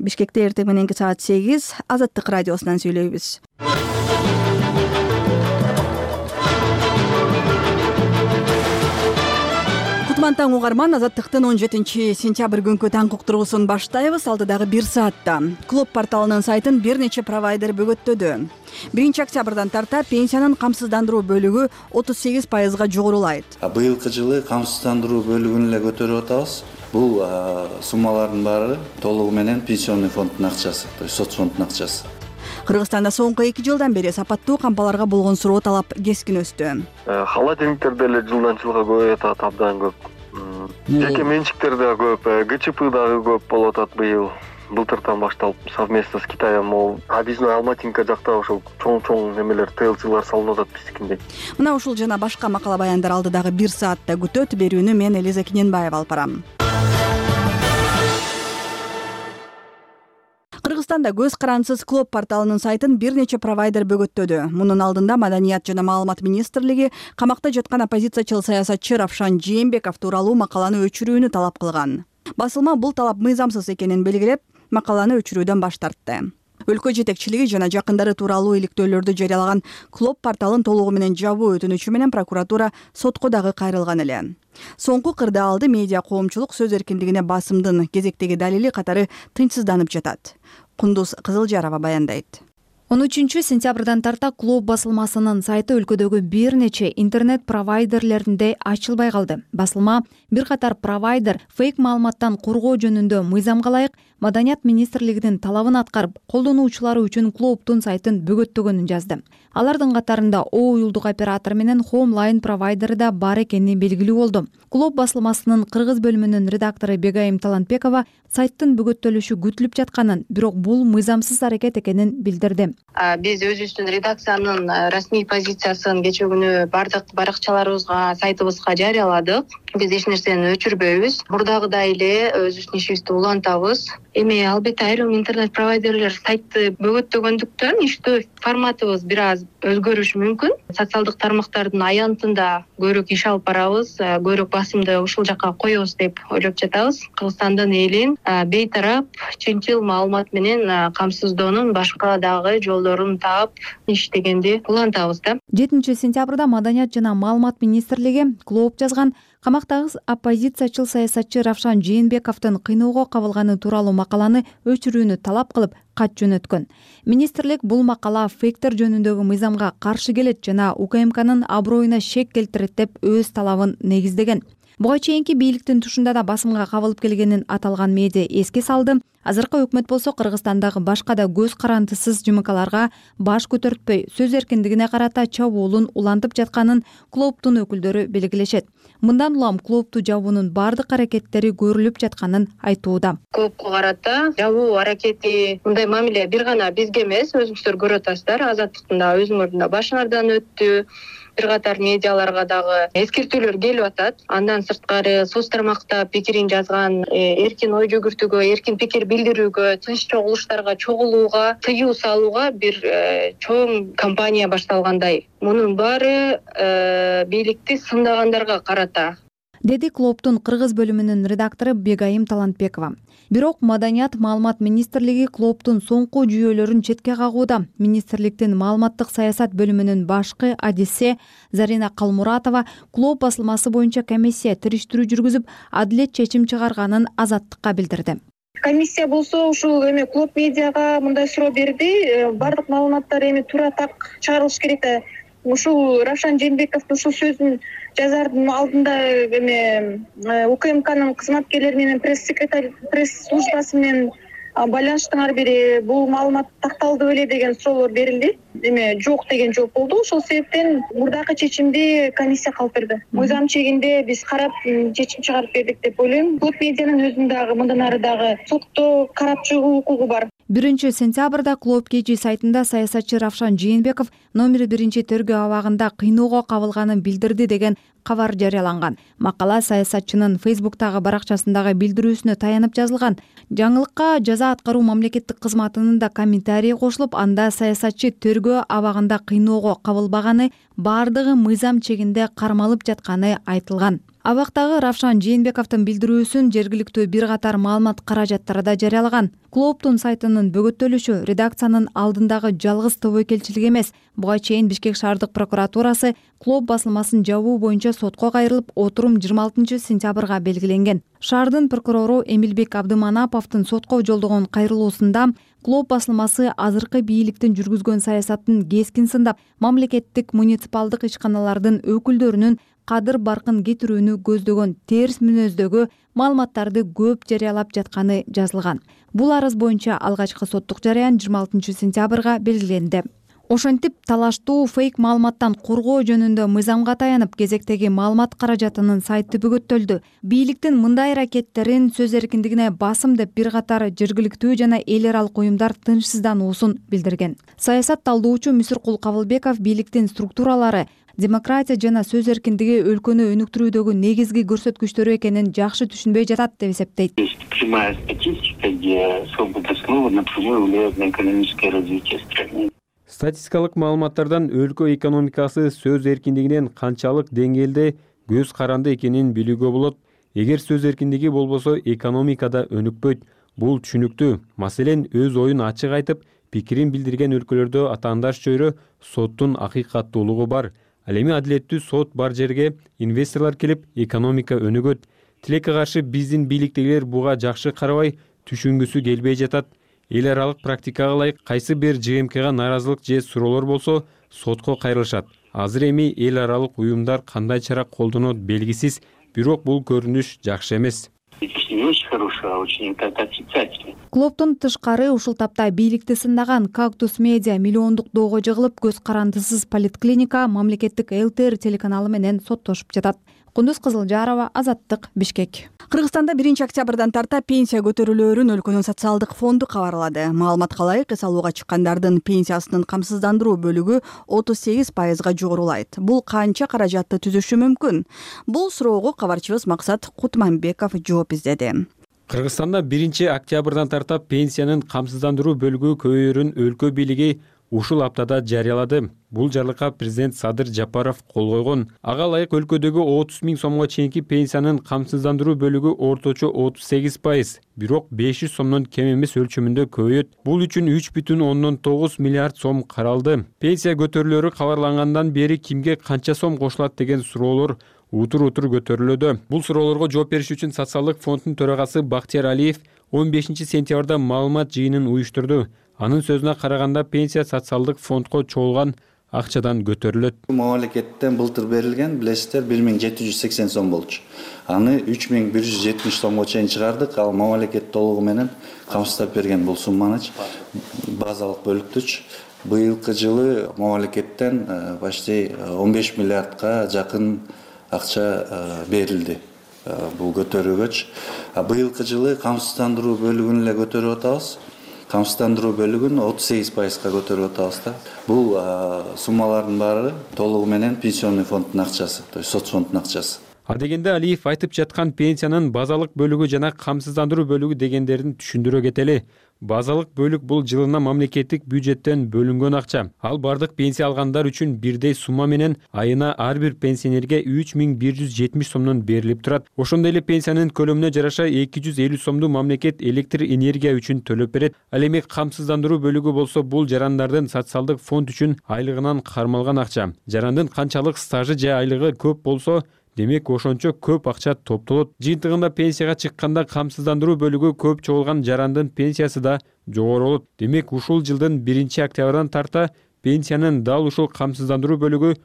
Бишкекте эртең мененки саат 8 Азаттык радиосунан сүйлөйбүз. Кутман таң угарман, Азаттыктын 17-сентябрь күнкү таң уктургусун баштайбыз. Алдыдагы 1 саатта клуб порталынын сайтын бир нече провайдер бөгөттөдү. 1-октябрдан тарта пенсиянын камсыздандыруу бөлүгү 38%га жогорулайт. Быйылкы жылы камсыздандыруу бөлүгүн эле көтөрүп атабыз. Бул суммалардын баары толугу менен пенсионный фонддун акчасы, то есть соц фонддун акчасы. Кыргызстанда соңку 2 жылдан бери сапаттуу кампаларга болгон суроо талап кескин өстү. Холодильниктер деле жылдан жылга көбөйүп атат, абдан көп. Жеке менчиктер да көп, ГЧП дагы көп болуп атат быйыл. Былтыртан башталып совместно с Китаем, Адизно, Алматинка жакта ошол чоң немелер, ТЛЦлар салынып атат биздикиндей. Мына ушул жана башка макала баяндар алдыдагы 1 саатта күтөт. Берүүнү мен Элиза Киненбаева алып барам. Кыргызстанда көз карансыз клуб порталынын сайтын бир нече провайдер бөгөттөдү. Мунун алдында Маданият жана маалымат министрлиги камакта жаткан оппозициячыл саясатчы Равшан Жээнбеков тууралуу макаланы өчүрүүнү талап кылган. Басылма бул талап мыйзамсыз экенин белгилеп, макаланы өчүрүүдөн баш тартты. Өлкө жетекчилиги жана жакындары тууралуу иликтөөлөрдү жарыялаган клуб порталын толугу менен жабуу өтүнүчү менен прокуратура сотко дагы кайрылган эле. Соңку кырдаалды медиа коомчулук сөз эркиндигине басымдын кезектеги далили катары тынчсызданып жатат. Кундуз Кызылжарова баяндайт. 13-сентябрдан тарта клуб басылмасынын сайты өлкөдөгү бир нече интернет провайдерлеринде ачылбай калды. Басылма бир катар провайдер фейк маалыматтан коргоо жөнүндө мыйзамга ылайык Маданият министрлигинин талабын аткарып, колдонуучулары үчүн клубтун сайтын бөгөттөгөнүн жазды. Алардын катарында О уюлдук оператор менен Homeline провайдери да бар экени белгилүү болду. Клуб басылмасынын кыргыз бөлүмүнүн редактору Бегайым Талантбекова сайттын бөгөттөлүшү күтүлүп жатканын, бирок бул мыйзамсыз аракет экенин билдирди. Биз өзүбүздүн редакциянын расмий позициясын кечээ күнү бардык баракчаларыбызга, сайтыбызга жарыяладык. Биз эч нерсени өчүрбөйбүз. Мурдагыдай эле өзүбүздүн ишибизди улантабыз. Эми албетте айрым интернет провайдерлер сайтты бөгөттөгөндүктөн иштөө форматыбыз бир аз өзгөрүшү мүмкүн. Социалдык тармактардын аянтында көбүрөөк иш алып барабыз, көбүрөөк басымды ушул жакка коебуз деп ойлоп жатабыз. Кыргызстандын элин бейтарап, чынчыл маалымат менен камсыздоонун башка дагы жолдорун таап иштегенди улантабыз да. 7-сентябрда Маданият жана маалымат министрлиги клуб жазган камактагы оппозициячыл саясатчы Равшан Жээнбековдун кыйноого кабылганы тууралуу макаланы өчүрүүнү талап кылып кат жөнөткөн. Министрлик бул макала фейктер жөнүндөгү мыйзамга каршы келет жана УКМКнын аброюна шек келтирет деп өз талабын негиздеген. Буга чейинки бийликтин тушунда да басымга кабылып келгенин аталган медиа эске салды. Азыркы өкмөт болсо Кыргызстандагы башка да көз карандысыз жымыкаларга баш көтөртпөй, сөз эркиндигине карата чабуулун улантып жатканын клубтун өкүлдөрү белгилешет. Мындан улам клубту жабуунун бардык аракеттери көрүлүп жатканын айтууда. Клубко карата жабуу аракети мындай мамиле бир гана бизге эмес, өзүңүздөр көрүп атасыздар. Азаттыктын да өзүңөрдүн да башыңардан өттү. Бир катар медиаларга дагы эскертүүлөр келип атат. Андан сырткары соц тармакта пикирин жазган, эркин ой жүгүртүүгө, эркин пикир билдирүүгө, тынч чогулуштарга чогулууга тыюу салууга бир чоң кампания башталгандай. Мунун баары бийликти сындагандарга карата, деди клубтун кыргыз бөлүмүнүн редактору Бегайым Талантбекова. Бирок Маданият маалымат министрлиги клубтун соңку жүйөлөрүн четке кагууда. Министрликтин маалыматтык саясат бөлүмүнүн башкы адиси Зарина Калмуратова клуб басылмасы боюнча комиссия териштирүү жүргүзүп, адилет чечим чыгарганын Азаттыкка билдирди. Комиссия болсо ушул клуб медиага мындай суроо берди. Бардык маалыматтар туура так чыгарылыш керек да. Ушул Равшан Жээнбековдун ушул сөзүн жазардын алдында УКМКнын кызматкерлери менен пресс службасы менен байланыштыңар бери бул маалымат такталды беле деген суроолор берилди. Жок деген жооп болду. Ошол себептен мурдакы чечимди комиссия кабыл берди. Мыйзам чегинде биз карап чечим чыгарып бердик деп ойлойм. Клуб медианын өзүнүн дагы мындан ары дагы сотто карап чыгуу укугу бар. 1-сентябрда клуб KG сайтында саясатчы Равшан Жээнбеков номер 1 тергөө абагында кыйноого кабылганын билдирди деген кабар жарыяланган. Макала саясатчынын Facebook'тагы баракчасындагы билдирүүсүнө таянып жазылган. Жаңылыкка жаза аткаруу мамлекеттик кызматынын да комментарий кошулуп, анда саясатчы тергөө абагында кыйноого кабылбаганы, бардыгы мыйзам чегинде кармалып жатканы айтылган. Абактагы Равшан Жээнбековдун билдирүүсүн жергиликтүү бир катар маалымат каражаттары да жарыялаган. Клооптун сайтынын бөгөттөлүшү редакциянын алдындагы жалгыз тобойкелчилик эмес. Буга чейин Бишкек шаардык прокуратурасы Клооп басылмасын жабуу боюнча сотко кайрылып, отурум 26 сентябрга белгиленген. Шаардын прокурору Эмилбек Абдыманаповдун сотко жолдогон кайрылуусунда Клооп басылмасы азыркы бийликтин жүргүзгөн саясатын кескин сындап, мамлекеттик муниципалдык ишканалардын өкүлдөрүнүн кадыр баркын кетирүүнү көздөгөн терс мүнөздөгү маалыматтарды көп жарыялап жатканы жазылган. Бул арыз боюнча алгачкы соттук жарыян 26 сентябрга белгиленди. Ошентип, талаштуу фейк маалыматтан коргоо жөнүндө мыйзамга таянып, кезектеги маалымат каражатынын сайты бөгөттөлдү. Бийликтин мындай аракеттерин сөз эркиндигине басым деп бир катар жергиликтүү жана эл аралык уюмдар тынчсыздануусун билдирген. Саясат талдоочу Мүсүркул Кабылбеков бийликтин структуралары демократия жана сөз эркиндиги өлкөнү өнүктүрүүдөгү негизги көрсөткүчтөрү экенин жакшы түшүнбөй жатат деп эсептейт. Прямая статистика, где свобода слова напрямую влияет на экономическое развитие страны. Статистикалык маалыматтардан өлкө экономикасы сөз эркиндигинен канчалык деңгээлде көз каранды экенин билүүгө болот. Эгер сөз эркиндиги болбосо, экономика да өнүкпөйт. Бул түшүнүктүү. Маселен, өз оюн ачык айтып, пикирин билдирген өлкөлөрдө атаандаш чөйрө соттун акыйкаттуулугу бар. Ал эми адилеттүү сот бар жерге инвесторлор келип, экономика өнүгөт. Тилекке каршы биздин бийликтегилер буга жакшы карабай, түшүнгүсү келбей жатат. Эл аралык практикага ылайык кайсы бир ЖМКга наразылык же суроолор болсо, сотко кайрылышат. Азыр эми эл аралык уюмдар кандай чара колдонот белгисиз, бирок бул көрүнүш жакшы эмес. Клооптун тышкары ушул тапта бийликти сындаган Кактус Медиа миллиондук доого жыгылып, көз карандысыз поликлиника мамлекеттик ЛТР телеканалы менен соттошуп жатат. Кундуз Кызылжарова, Азаттык, Бишкек. Кыргызстанда 1 октябрдан тарта пенсия көтөрүлөөрүн өлкөнүн социалдык фонду кабарлады. Маалыматка ылайык, эс алууга чыккандардын пенсиясынын камсыздандыруу бөлүгү 38%га жогорулайт. Бул канча каражатты түзүшү мүмкүн? Бул суроого кабарчыбыз Максат Кутманбеков жооп издеди. Кыргызстанда 1 октябрдан тарта пенсиянын камсыздандыруу бөлүгү көбөйөрүн өлкө бийлиги ушул аптада жарыялады. Бул жарлыкка президент Садыр Жапаров кол койгон. Ага ылайык өлкөдөгү 30 000 сомго чейинки пенсиянын камсыздандыруу бөлүгү орточо 38%, бирок 500 сомдон кем эмес өлчөмүндө көбөйөт. Бул үчүн 3,9 миллиард сом каралды. Пенсия көтөрүлөөрү кабарлангандан бери кимге канча сом кошулат деген суроолор утур көтөрүлүүдө. Бул суроолорго жооп бериш үчүн социалдык фонддун төрагасы Бактияр Алиев 15 сентябрда маалымат жыйынын уюштурду. Анын сөзүнө караганда, пенсия социалдык фондко чогулган акчадан көтөрүлөт. Мамлекеттен былтыр берилген, билесиздер, 1780 сом болчу. Аны 3170 сомго чейин чыгардык. Ал мамлекет толугу менен камсыздап берген бул сумманы базалык бөлүктүч. Быйылкы жылы мамлекеттен почти 15 миллиардка жакын акча берилди бул көтөрүүгөчү. Быйылкы жылы камсыздандыруу бөлүгүн эле көтөрүп атабыз. Камсыздандыруу бөлүгүн 38%га көтөрүп атабыз да. Бул суммалардын баары толугу менен пенсионный фонддун акчасы, то есть соцфонддун акчасы. Дегенде Алиев айтып жаткан пенсиянын базалык бөлүгү жана камсыздандыруу бөлүгү дегендерин түшүндүрө кетели. Базалык бөлүк бул жылына мамлекеттик бюджеттен бөлүнгөн акча. Ал бардык пенсия алгандар үчүн бирдей сумма менен айына ар бир пенсионерге 3170 сомдон берилип турат. Ошондой эле пенсиянын көлөмүнө жараша 250 сомду мамлекет электр энергия үчүн төлөп берет. Ал эми камсыздандыруу бөлүгү болсо бул жарандардын социалдык фонд үчүн айлыгынан кармалган акча. Жарандын канчалык стажы же айлыгы көп болсо, демек ошончо көп акча топтолот. Жыйынтыгында пенсияга чыкканда камсыздандыруу бөлүгү көп чогулган жарандын пенсиясы да жогору болот. Демек ушул жылдын 1 октябрдан тарта пенсиянын дал ушул камсыздандыруу бөлүгү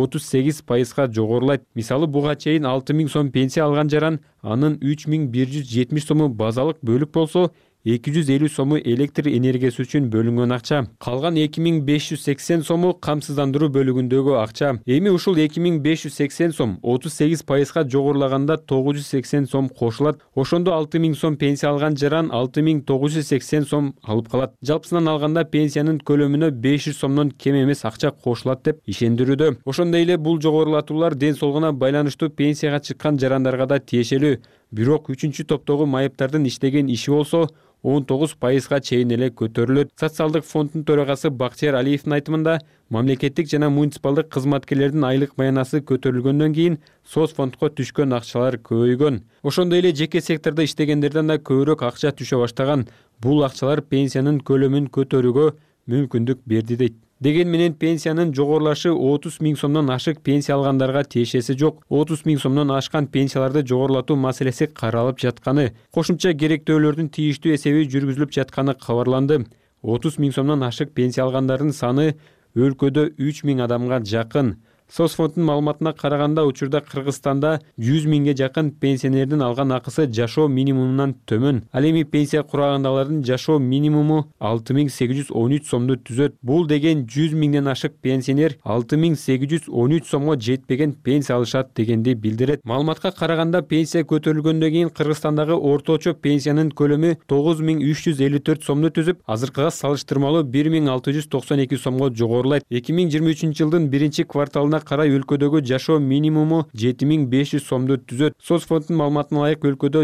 38%га жогорулайт. Мисалы, буга чейин 6000 сом пенсия алган жаран, анын 3170 сому базалык бөлүк болсо, 250 сому электр энергиясы үчүн бөлүнгөн акча. Калган 2580 сому камсыздандыруу бөлүгүндөгү акча. Эми ушул 2580 сом 38%га жогорулаганда 980 сом кошулат. Ошондо 6000 сом пенсия алган жаран 6980 сом алып калат. Жалпысынан алганда пенсиянын көлөмүнө 500 сомдон кем эмес акча кошулат деп ишендирүүдө. Ошондой эле бул жогорулатуулар ден соолугуна байланыштуу пенсияга чыккан жарандарга да тиешелүү. Бирок 3-топтогу майыптардын иштеген иши болсо 19%га чейин эле көтөрүлөт. Социалдык фонддун төрагасы Бактияр Алиевдин айтымында, мамлекеттик жана муниципалдык кызматкерлердин айлык маянасы көтөрүлгөндөн кийин соцфондко түшкөн акчалар көбөйгөн. Ошондой эле жеке сектордо иштегендерден да көбүрөөк акча түшө баштаган. Бул акчалар пенсиянын көлөмүн көтөрүүгө мүмкүндүк берди дейт. Деген менен пенсиянын жогорулашы 30 000 сомдон ашык пенсия алгандарга тиешеси жок. 30 000 сомдон ашкан пенсияларды жогорулатуу маселеси каралып жатканы, кошумча керектөөлөрдүн тийиштүү эсеби жүргүзүлүп жатканы кабарланды. 30 000 сомдон ашык пенсия алгандардын саны өлкөдө 3 000 адамга жакын. Соцфонддун маалыматына караганда, учурда Кыргызстанда 100 000ге жакын пенсионердин алган акысы жашоо минимумунан төмөн. Ал эми пенсия курагындагылардын жашоо минимуму 6813 сомду түзөт. Бул деген 100 000ден ашык пенсионер 6813 сомго жетпеген пенсия алышат дегенди билдирет. Маалыматка караганда, пенсия көтөрүлгөндөн кийин Кыргызстандагы орточо пенсиянын көлөмү 9354 сомду түзүп, азыркыга салыштырмалуу 1692 сомго жогорулайт. 2023 жылдын 1-кварталына карай өлкөдөгү жашоо минимуму 7500 сомду түзөт. Соцфонддун маалыматына ылайык өлкөдө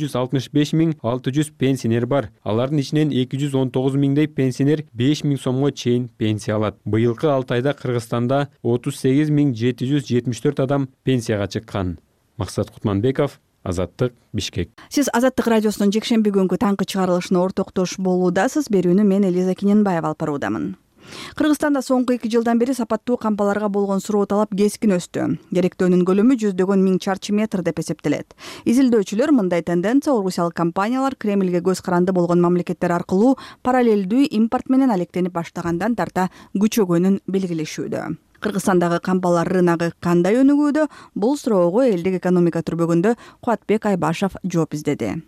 765600 пенсионер бар. Алардын ичинен 219 000дей пенсионер 5000 сомго чейин пенсия алат. Быйылкы 6 айда Кыргызстанда 38774 адам пенсияга чыккан. Максат Кутманбеков, Азаттык, Бишкек. Сиз Азаттык радиосунун жекшемби күнгү таңкы чыгарылышына ортоктош болуудасыз. Берүүнү мен Элиза Кененбаева алып баруудамын. Кыргызстанда соңку 2 жылдан бери сапаттуу кампаларга болгон суроо талап кескин өстү. Керектөөнүн көлөмү 100 миң чарчы метр деп эсептелет. Изилдөөчүлөр мындай тенденция орусиялык компаниялар Кремльге көз каранды болгон мамлекеттер аркылуу параллелдүү импорт менен алектенип баштагандан тарта күчөгөнүн белгилешүүдө. Кыргызстандагы кампалар рыногу кандай өнүгүүдө? Бул суроого элдик экономика түрбөгүндө Кубатбек Айбашев жооп издеди.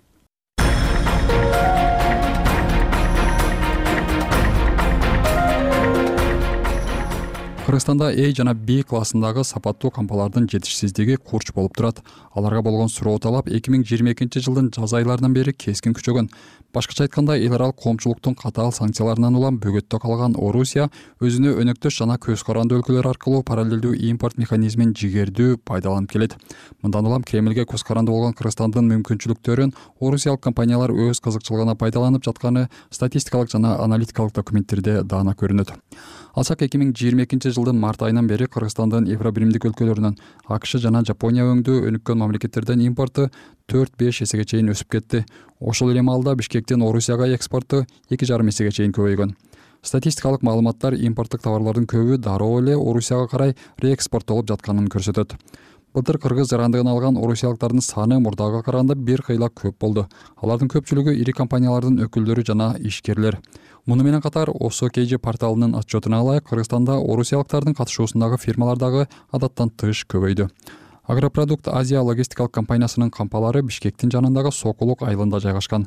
Кыргызстанда A жана B классындагы сапаттуу кампалардын жетишсиздиги курч болуп турат. Аларга болгон суроо талап 2022 жылдын жаз айларынан бери кескин күчөгөн. Башкача айтканда, эл аралык коомчулуктун катаал санкцияларынан улам бөгөттө калган Орусия өзүнө өнөктөш жана көз каранды өлкөлөр аркылуу параллелдүү импорт механизмин жигердүү пайдаланып келет. Мындан улам Кремльге көз каранды болгон Кыргызстандын мүмкүнчүлүктөрүн орусиялык компаниялар өз кызыкчылыгына пайдаланып жатканы статистикалык жана аналитикалык документтерде даана көрүнөт. Алсак 2022 жылдын март айынан бери Кыргызстандын Евробиримдик өлкөлөрүнөн АКШ жана Жапония өңдүү өнүккөн мамлекеттерден импорту 4-5 эсеге чейин өсүп кетти. Ошол эле маалда Бишкектин Орусияга экспорту 2,5 эсеге чейин көбөйгөн. Статистикалык маалыматтар импорттук товарлардын көбү дароо эле Орусияга карай реэкспорттолуп жатканын көрсөтөт. Былтыр кыргыз жарандыгын алган орусиялыктардын саны мурдага караганда бир кыйла көп болду. Алардын көпчүлүгү ири компаниялардын өкүлдөрү жана ишкерлер. Муну менен катар OSOKG порталынын отчетуна ылайык, Кыргызстанда орусиялыктардын катышуусундагы фирмалар дагы адаттан тыш көбөйдү. Агропродукт Азия логистикалык компаниясынын кампалары Бишкектин жанындагы Сокулук айылында жайгашкан.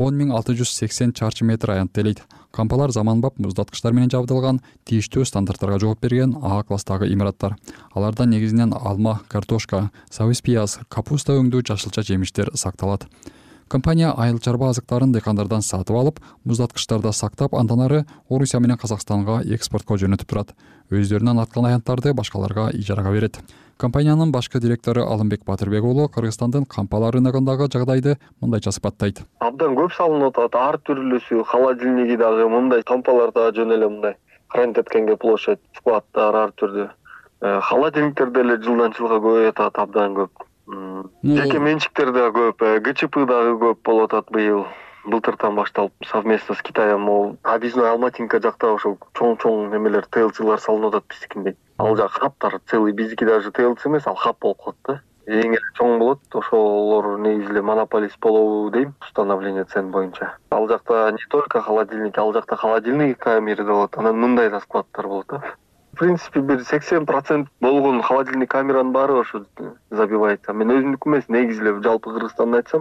10,680 чарчы метр аянттелейт. Кампалар заманбап муздаткычтар менен жабдылган, тийиштүү стандарттарга жооп берген А класстагы имараттар. Аларда негизинен алма, картошка, сабыз пияз, капуста өңдүү жашылча жемиштер сакталат. Компания айыл чарба азыктарын дыйкандардан сатып алып, муздаткычтарда сактап, андан ары Орусия менен Казакстанга экспортко жөнөтүп турат. Өздөрүнөн аткан аянттарды башкаларга ижарага берет. Компаниянын башкы директору Алымбек Батырбек уулу Кыргызстандын кампалар рыногундагы жагдайды мындайча сыпаттайт. Абдан көп салынып атат, ар түрлүүсү, холодильниги дагы мындай кампалар дагы жөн эле мындай. Карантеткенге площадь, складдар ар түрдүү. Холодильниктер деле жылдан жылга көбөйүп атат, абдан көп. Жеке менчиктер да көп, ГЧП дагы көп болуп атат быйыл. Былтыртан башталып совместно с Китаем могул Адизной Алматинка жакта ошол чоң немелер ТЛЦлар салынып атат биздикиндей. Ал жак хаптар целый, биздики даже ТЛЦ эмес, ал хаб болуп калат да. Эң эле чоң болот, ошолор негизи эле монополист болобу дейм, установление цен боюнча. Ал жакта не только холодильник, ал жакта холодильник камеры да болот, анан мындай да складдар болот да. В принципе, бир 80% болгон холодильник камеранын баары ошо забивается. Мен өзүмдүкү эмес, негизи эле жалпы Кыргызстанда айтсам,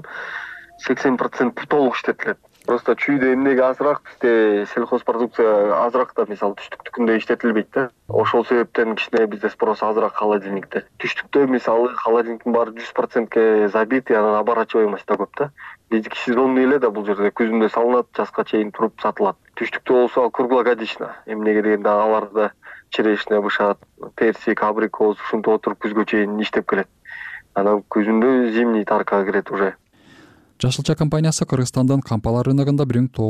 80% толук иштетилет. Просто чүйдө эмнеге азыраак, бизде сельхозпродукция азыраак да, мисалы түштүктүкүндө иштетилбейт да. Ошол себептен кичине бизде спрос азыраак холодильникте. Түштүктө мисалы холодильниктин баары 100%ке забит, анан оборачиваемость да көп да. Биздики сезонный эле да, бул жерде күзүндө салынат, жазга чейин туруп сатылат. Түштүктө болсо круглогодично, эмнеге дегенде аларда черешня бышат, персик, абрикос, ушинтип отуруп күзгө чейин иштеп келет. анан күзүндө зимний таркага кирет уже. Жашылча компаниясы Кыргызстандын кампалар рыногунда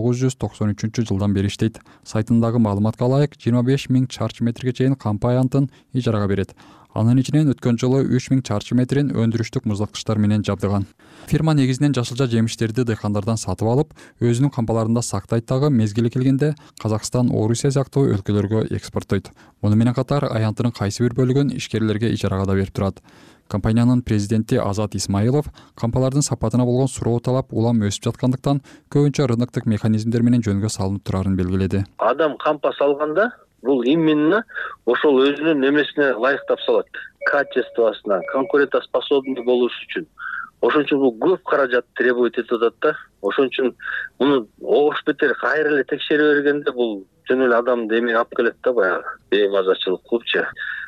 1993 бери иштейт. Сайтындагы маалыматка ылайык 25 000 чарчы метрге чейин кампа аянтын ижарага берет. Анын ичинен өткөн жылы 3 000 чарчы метрин өндүрүштүк муздаткычтар менен жабдыган. Фирма негизинен жашылча жемиштерди дыйкандардан сатып алып, өзүнүн кампаларында сактайт дагы, мезгили келгенде Казакстан, Орусия сыяктуу өлкөлөргө экспорттойт. Муну менен катар аянтынын кайсы бир бөлүгүн ишкерлерге ижарага да берип турат. Компаниянын президенти Азат Исмаилов кампалардын сапатына болгон суроо талап улам өсүп жаткандыктан көбүнчө рыноктук механизмдер менен жөнгө салынып турарын белгиледи. Адам кампа салганда бул именно ошол өзүнүн немесине ылайыктап салат, качествосуна, конкурентоспособный болуш үчүн. Ошон үчүн бул көп каражат требует этип атат да. Ошон үчүн муну ош бетер кайра эле текшере бергенде бул жөн эле адамды эме алып келет да, баягы беймазачылык кылыпчы.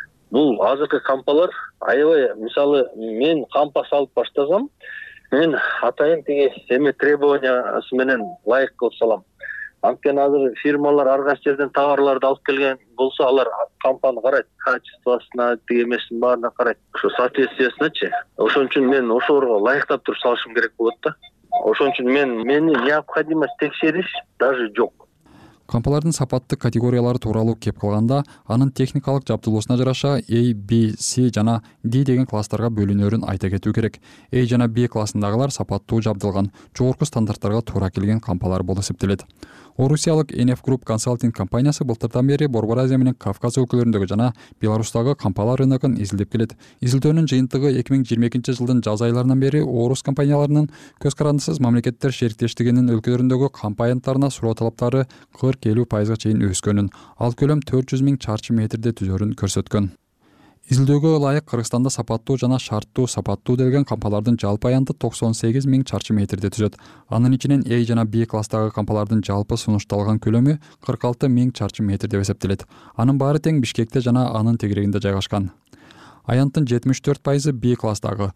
Бул азыркы кампалар аябай, мисалы мен кампа салып баштасам, мен атайын тиги эме требованиясы менен ылайык кылып салам. Анткени азыр фирмалар ар кайсы жерден товарларды алып келген болсо, алар кампаны карайт, качествосуна, тиги эмесин баарына карайт, ошо соответствиясыначы. Ошон үчүн мен ошолорго ылайыктап туруп салышым керек болот да. Ошон үчүн мени необходимость текшериш даже жок. Кампалардын сапаттык категориялары тууралуу кеп калганда, анын техникалык жабдылуусуна жараша A, B, C жана D деген класстарга бөлүнөрүн айта кетүү керек. A жана B классындагылар сапаттуу жабдылган, жогорку стандарттарга туура келген кампалар болуп эсептелет. Орусиялык NF Group консалтинг компаниясы былтырдан бери Борбор Азия менен Кавказ өлкөлөрүндөгү жана Беларустагы кампалар рыногун изилдеп келет. Изилдөөнүн жыйынтыгы 2022 жылдын жаз айларынан бери орус компанияларынын көз карандысыз мамлекеттер шериктештигинин өлкөлөрүндөгү кампа аянттарына суроо талаптары 40-50% чейин өскөнүн, ал көлөм 400 000 чарчы метрде түзөрүн көрсөткөн. Изилдөөгө ылайык Кыргызстанда сапаттуу жана шарттуу сапаттуу делген кампалардын жалпы аянты 98 000 чарчы метрде түзөт. Анын ичинен A жана B класстагы кампалардын жалпы сунушталган көлөмү 46 000 чарчы метр деп эсептелет. Анын баары тең Бишкекте жана анын тегерегинде жайгашкан. Аянттын 74% B класстагы,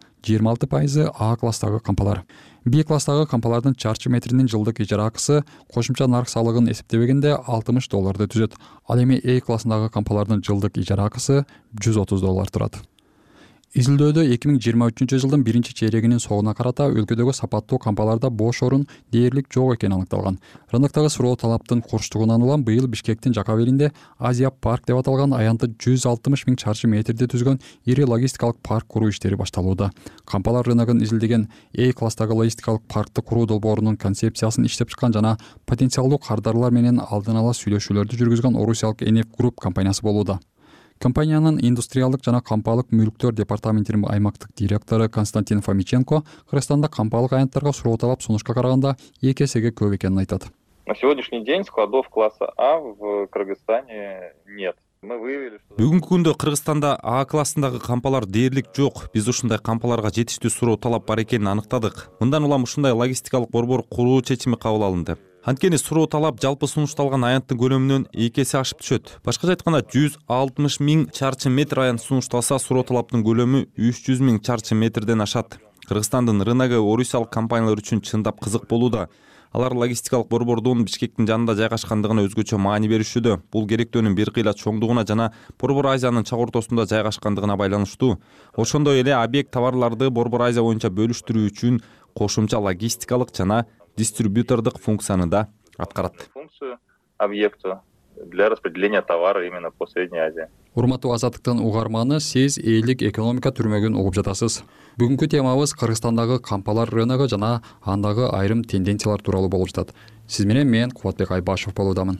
26% A класстагы кампалар. B класстагы кампалардын чарчы метринин жылдык ижара акысы кошумча нарк салыгын эсептебегенде $60 түзөт. Ал эми A классындагы кампалардын жылдык ижара акысы $130 турат. Изилдөөдө 2023 жылдын биринчи чейрегинин соңуна карата өлкөдөгү сапаттуу кампаларда бош орун дээрлик жок экени аныкталган. Рыноктогу суроо талаптын курчтугунан улам быйыл Бишкектин жака белинде Азия парк деп аталган аянты 160 000 чарчы метрде түзгөн ири логистикалык парк куруу иштери башталууда. Кампалар рыногун изилдеген A класстагы логистикалык паркты куруу долбоорунун концепциясын иштеп чыккан жана потенциалдуу кардарлар менен алдын ала сүйлөшүүлөрдү жүргүзгөн Орусиялык NF Group компаниясы болууда. Компаниянын индустриалдык жана кампалык мүлктөр департаментинин аймактык директору Константин Фомиченко Кыргызстанда кампалык аянттарга суроо талап сунушка караганда 2 эсеге көп экенин айтат. На сегодняшний день складов класса А в Кыргызстане нет. Бүгүнкү күндө Кыргызстанда А классындагы кампалар дээрлик жок. Биз ушундай кампаларга жетиштүү суроо талап бар экенин аныктадык. Мындан улам ушундай логистикалык борбор куруу чечими кабыл алынды. Анткени суроо талап жалпы сунушталган аянттын көлөмүнөн 2 эсе ашып түшөт. Башкача айтканда 160 000 чарчы метр аянт сунушталса, суроо талаптын көлөмү 300 000 чарчы метрден ашат. Кыргызстандын рыногу орусиялык компаниялар үчүн чындап кызык болууда. Алар логистикалык борбордун Бишкектин жанында жайгашкандыгына өзгөчө маани беришүүдө. Бул керектөөнүн бир кыйла чоңдугуна жана Борбор Азиянын чак ортосунда жайгашкандыгына байланыштуу. Ошондой эле объект товарларды Борбор Азия боюнча бөлүштүрүү үчүн кошумча логистикалык жана дистрибьютордук функцияны да аткарат. Функцию объекта для распределения товара именно по Средней Азии. Урматтуу Азаттыктын угарманы, сиз элдик экономика түрмөгүн угуп жатасыз. Бүгүнкү темабыз Кыргызстандагы кампалар рыногу жана андагы айрым тенденциялар тууралуу болуп жатат. Сиз менен мен Кубатбек Айбашев болуудамын.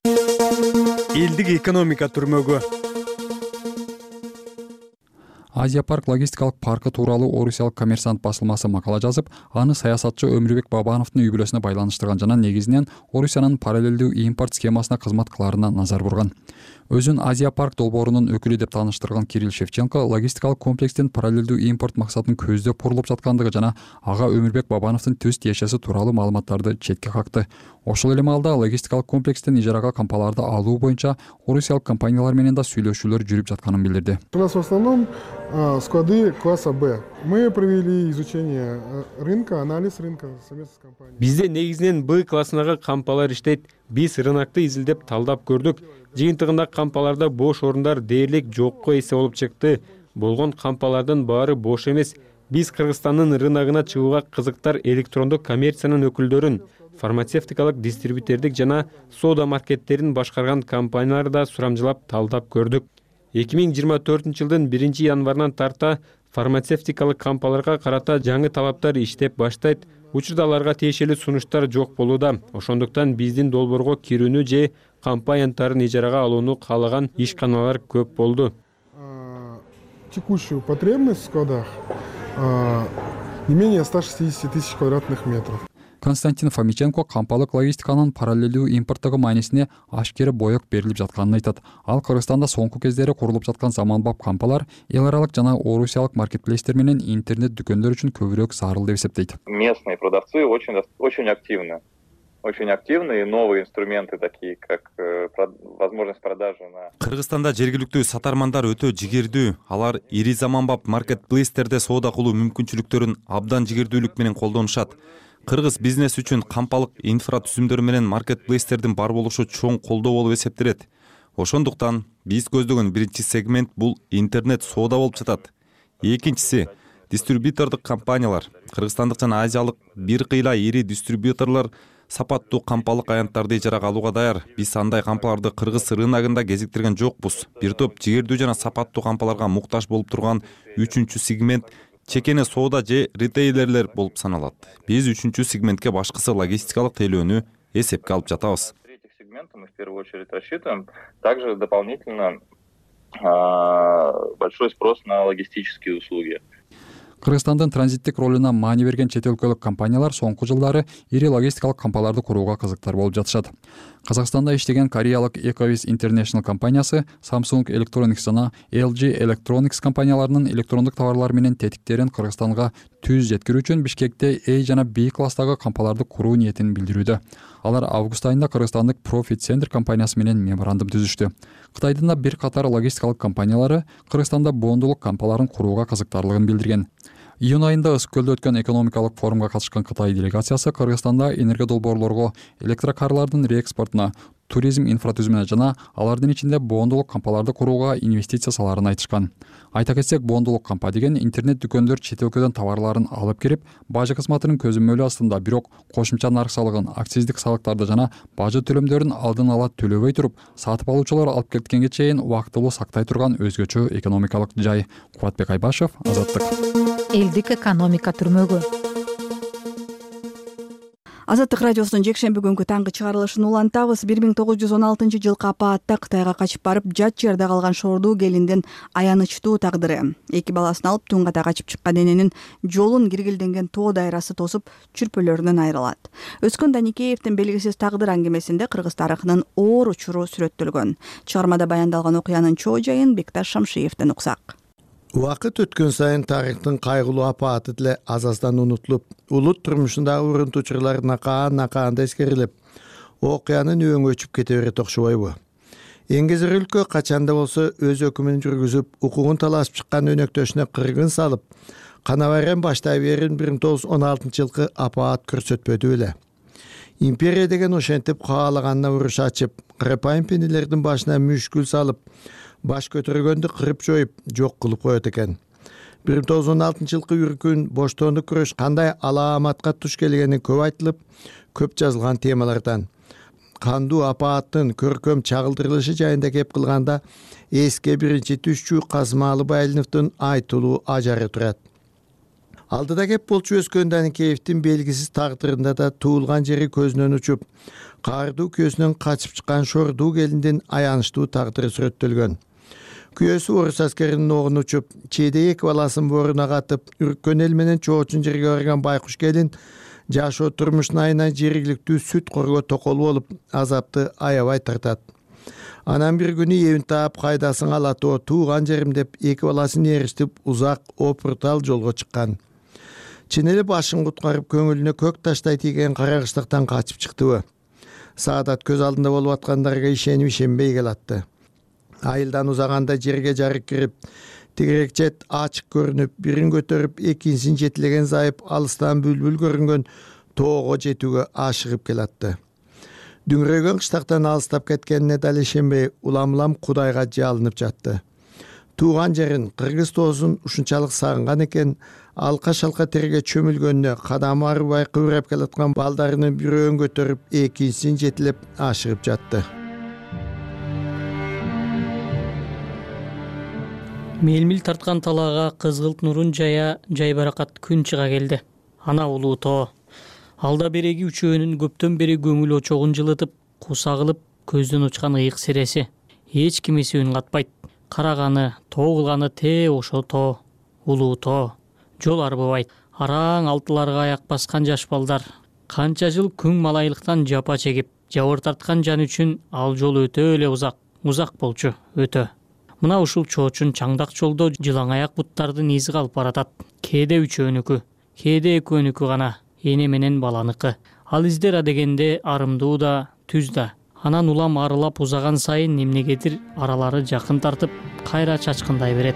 Элдик экономика түрмөгү. Азия парк логистикалык паркы тууралуу Орусиялык коммерсант басылмасы макала жазып, аны саясатчы Өмүрбек Бабановдун үй бүлөсүнө байланыштырган жана негизинен Орусиянын параллелдүү импорт схемасына кызмат кыларына назар бурган. Өзүн Азия парк долбоорунун өкүлү деп тааныштырган Кирилл Шевченко логистикалык комплекстин параллелдүү импорт максатын көздөп курулуп жаткандыгы жана ага Өмүрбек Бабановдун төз тиешеси тууралуу маалыматтарды четке какты. Ошол эле маалда логистикалык комплекстен ижарага кампаларды алуу боюнча орусиялык компаниялар менен да сүйлөшүүлөр жүрүп жатканын билдирди. У нас в основном склады класса Б. Мы провели изучение рынка, анализ рынка совместно с компанией. Бизде негизинен Б классындагы кампалар иштейт. Биз рынокты изилдеп талдап көрдүк. Жыйынтыгында кампаларда бош орундар дээрлик жокко эсе болуп чыкты. Болгон кампалардын баары бош эмес. Биз Кыргызстандын рыногуна чыгууга кызыктар электрондук коммерциянын өкүлдөрүн, фармацевтикалык дистрибьютердик жана соода маркеттерин башкарган компанияларды да сурамжылап талдап көрдүк. 2024 жылдын 1-январынан тарта фармацевтикалык компанияларга карата жаңы талаптар иштеп баштайт. Учурда аларга тиешелүү сунуштар жок болууда. Ошондуктан биздин долбоорго кирүүнү же компанияларын ижарага алууну каалаган ишканалар көп болду. Текущую потребность в складах не менее 160 тысяч квадратных метров. Константин Фомиченко кампалык логистиканын параллелдүү импорттогу маанисине ашкере боек берилип жатканын айтат. Ал Кыргызстанда соңку кездери курулуп жаткан заманбап кампалар эл аралык жана орусиялык маркетплейстер менен интернет дүкөндөр үчүн көбүрөөк зарыл деп эсептейт. Местные продавцы очень активны. Очень активные новые инструменты, такие как возможность продажи на... Кыргызстанда жергиликтүү сатармандар өтө жигердүү. Алар ири заманбап маркетплейстерде соода кылуу мүмкүнчүлүктөрүн абдан жигердүүлүк менен колдонушат. Кыргыз бизнес үчүн кампалык инфра түзүмдөрү менен маркетплейстердин бар болушу чоң колдоо болуп эсептелет. Ошондуктан биз көздөгөн биринчи сегмент бул интернет соода болуп жатат. Экинчиси дистрибьютордук компаниялар. Кыргызстандык жана азиялык бир кыйла ири дистрибьюторлор сапаттуу кампалык аянттарды ижарага алууга даяр. Биз андай кампаларды кыргыз рыногунда кезиктирген жокпуз. Бир топ жигердүү жана сапаттуу кампаларга муктаж болуп турган үчүнчү сегмент чекене соода же ритейлерлер болуп саналат. Биз үчүнчү сегментке башкысы логистикалык тейлөөнү эсепке алып жатабыз. Третьих сегментов мы в первую очередь рассчитываем. Также дополнительно большой спрос на логистические услуги. Кыргызстандын транзиттик ролуна маани берген чет өлкөлүк компаниялар соңку жылдары ири логистикалык кампаларды курууга кызыктар болуп жатышат. Казакстанда иштеген кореялык Ecovis International компаниясы Samsung Electronics жана LG Electronics компанияларынын электрондук товарлар менен тетиктерин Кыргызстанга түз жеткирүү үчүн Бишкекте A жана B класстагы кампаларды куруу ниетин билдирүүдө. Алар август айында кыргызстандык Profit Center компаниясы менен меморандум түзүштү. Кытайдын да бир катар логистикалык компаниялары Кыргызстанда бондулук кампаларын курууга кызыктарлыгын билдирген. Июнь айында Ысык көлдө өткөн экономикалык форумга катышкан Кытай делегациясы Кыргызстанда энергодолбоорлорго, электрокарлардын реэкспортуна, туризм инфратүзүмүнө жана алардын ичинде бондулук кампаларды курууга инвестиция саларын айтышкан. Айта кетсек, бондулук кампа деген интернет дүкөндөр чет өлкөдөн товарларын алып кирип, бажы кызматынын көзөмөлү астында, бирок кошумча нарк салыгын, акциздик салыктарды жана бажы төлөмдөрүн алдын ала төлөбөй туруп, сатып алуучулар алып кеткенге чейин убактылуу сактай турган өзгөчө экономикалык жай. Кубатбек Айбашев, Азаттык. Элдик экономика түрмөгү. Азаттык радиосунун жекшемби күнгү таңкы чыгарылышын улантабыз. 1916 жылкы апаатта Кытайга качып барып, жат жерде калган Шордуу келиндин аянычтуу тагдыры. Эки баласын алып Тунгата качып чыккан эненин жолун киргилденген тоо дайрасы тосуп, чүрпөлөрүнөн айрылат. Өскөн Даникеевдин белгисиз тагдыр аңгемесинде кыргыз тарыхынын оор учуру сүрөттөлгөн. Чыгармада баяндалган окуянын чоо жайын Бекташ Шамшиевден уксак. Убакыт өткөн сайын тарыхтын кайгылуу апааты деле аз-аздан унутулуп, улут турмушундагы урунтуучулар накаанда эскерилип, окуянын өңү өчүп кете берет окшобойбу? Эңгезер өлкө качанда болсо өз өкүмүн жүргүзүп, укугун талашып чыккан өнөктөшүнө кыргын салып, канабайран баштай берин 1916 жылкы апаат көрсөтпөдү эле. Империя деген ошентип каалаганына уруш ачып, кырпайым пенелердин башына мүшкүл салып, баш көтөргөндү кырып жоюп, жок кылып коет экен. 1916 жылкы үркүн, боштоондук күрөш кандай алааматка туш келгени көп айтылып, көп жазылган темалардан. Кандуу апааттын көркөм чагылдырылышы жайында кеп кылганда, эске биринчи түшчү Казмалы Байлиновдун айтылуу ажары турат. Алдыда кеп болчу өскөн Даникеевдин белгисиз тагдырында да туулган жери көзүнөн учуп, каардуу көзүнөн качып чыккан Шордуу келиндин аянычтуу тагдыры сүрөттөлгөн. Күйөөсү орус аскеринин огун учуп, чейде эки баласын бооруна катып, үрккөн эл менен чоочун жерге барган байкуш келин жашоо турмушун айынан жергиликтүү сүт корго токол болуп, азапты аябай тартат. Анан бир күнү эбин таап кайдасың алатоо тууган жерим деп эки баласын эриштип узак опуртал жолго чыккан. Чын эле башын куткарып көңүлүнө көк таштай тийген карагычтыктан качып чыктыбы? Саадат көз алдында болуп аткандарга ишенип ишенбей келатты. Айылдан узаганда жерге жарык кирип, тигирек чет ачык көрүнүп, бирин көтөрүп, экинчисин жетилеген зайып алыстан бүлбүл көрүнгөн тоого жетүүгө ашыгып келатты. Дүңрөгөн кыштактан алыстап кеткенине дал ишенбей, улам-улам Кудайга жалынып жатты. Тууган жерин, кыргыз тоосун ушунчалык сагынган экен, алка шалка терге чөмүлгөнүнө кадамы арыбай кыбырап келаткан балдарынын бирөөн көтөрүп экинчисин жетилеп ашыгып жатты. Мелмил тарткан талаага кызгылт нурун жая жайбаракат күн чыга келди. Ана улуу тоо. Алда береги үчөөнүн көптөн бери көңүл очогун жылытып, куса кылып көздөн учкан ыйык сереси. Эч кимиси үн катпайт. Караганы, тоо кылганы те ошо тоо. Улуу тоо. Жол арбыбайт. Араң алтыларга аяк баскан жаш балдар. Канча жыл күң малайлыктан жапа чегип, жабыр тарткан жан үчүн ал жол өтө эле узак болчу, өтө. Мына ушул чоочун чаңдак жолдо жылаң аяк буттардын изи калып баратат. Кээде үчөөнүкү, кээде экөөнүкү гана, эне менен баланыкы. Ал издер адегенде арымдуу да, түз да. Анан улам арылап узаган сайын эмнегедир аралары жакын тартып, кайра чачкындай берет.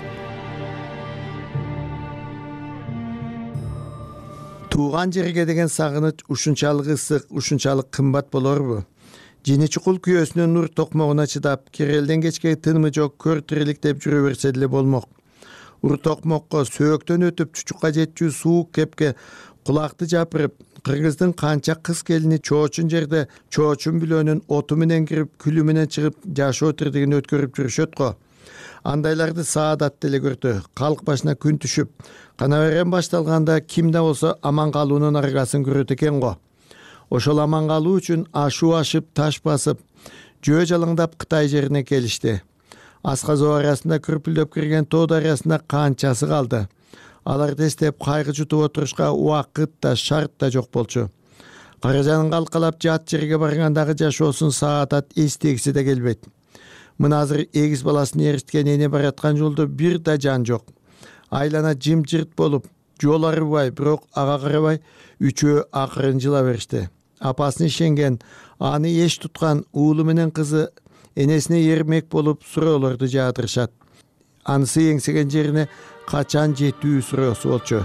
Тууган жерге деген сагыныч ушунчалык ысык, ушунчалык кымбат болорбу? Жини чукул күйөөсүнүн нур токмогуна чыдап, керелден кечке тынымы жок көр тирилик деп жүрө берсе деле болмок. Ур токмокко сөөктөн өтүп чучукка жетчү суук кепке кулакты жапырып, кыргыздын канча кыз келини чоочун жерде чоочун бүлөөнүн оту менен кирип, күлү менен чыгып, жашоо тирдигин өткөрүп жүрүшөт го. Андайларды саадат деле көрдү. Калк башына күн түшүп, кана берен башталганда кимде болсо аман калуунун аргасын көрөт экен го. Ошол аман калуу үчүн ашуу ашып, таш басып, жөө жалаңдап Кытай жерине келишти. Асказоо арасында күрпүлдөп кирген тоо дарыясында канчасы калды. Алар дестеп кайгы жутуп отурушка убакыт да, шарт да жок болчу. Каражанын калкалап жат жерге баргандагы жашоосун саатат эстегиси да келбейт. Мына азыр эгиз баласын эриткен эне бараткан жолдо бир да жан жок. Айлана жымжырт болуп, жол арыбай, бирок ага карабай, үчөө акырын жыла беришти. Апасын ишенген, аны эч туткан уулу менен кызы энесине эрмек болуп суроолорду жаадырышат. Анысы эңсеген жерине качан жетүү суроосу болчу.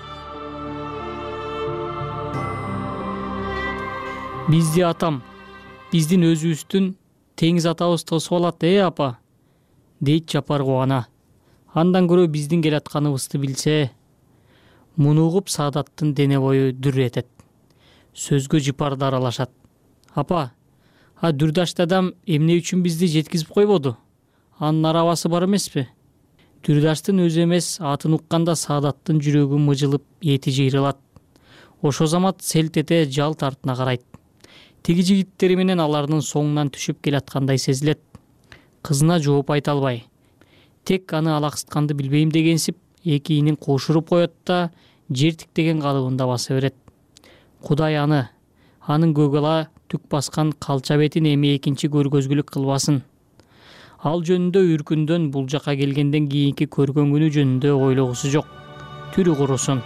Бизди атам, биздин өзүбүздүн теңиз атабыз тосуп алат, апа, дейт жапар кубана. Андан көрө биздин келатканыбызды билсе, муну угуп Саадаттын дене бою дүр этет. Сөзгө жыпарды аралашат. Апа, Дүрдаш дадам эмне үчүн бизди жеткизип койбоду? Анын арабасы бар эмеспи? Дүрдаштын өзү эмес, атын укканда Саадаттын жүрөгү мыжылып, эти жыйрылат. Ошо замат селт эте жалт артына карайт. Тиги жигиттери менен алардын соңунан түшүп келаткандай сезилет. Кызына жооп айта албай, тек аны алаксытканды билбейм дегенсип, эки ийнин кошуруп коет да, жер тиктеген калыбында баса берет. Кудай анын көгала түк баскан калча бетин эми экинчи көргөзгүлүк кылбасын. Ал жөнүндө үркүндөн бул жака келгенден кийинки көргөн күнү жөнүндө ойлогусу жок. Түрү курусун.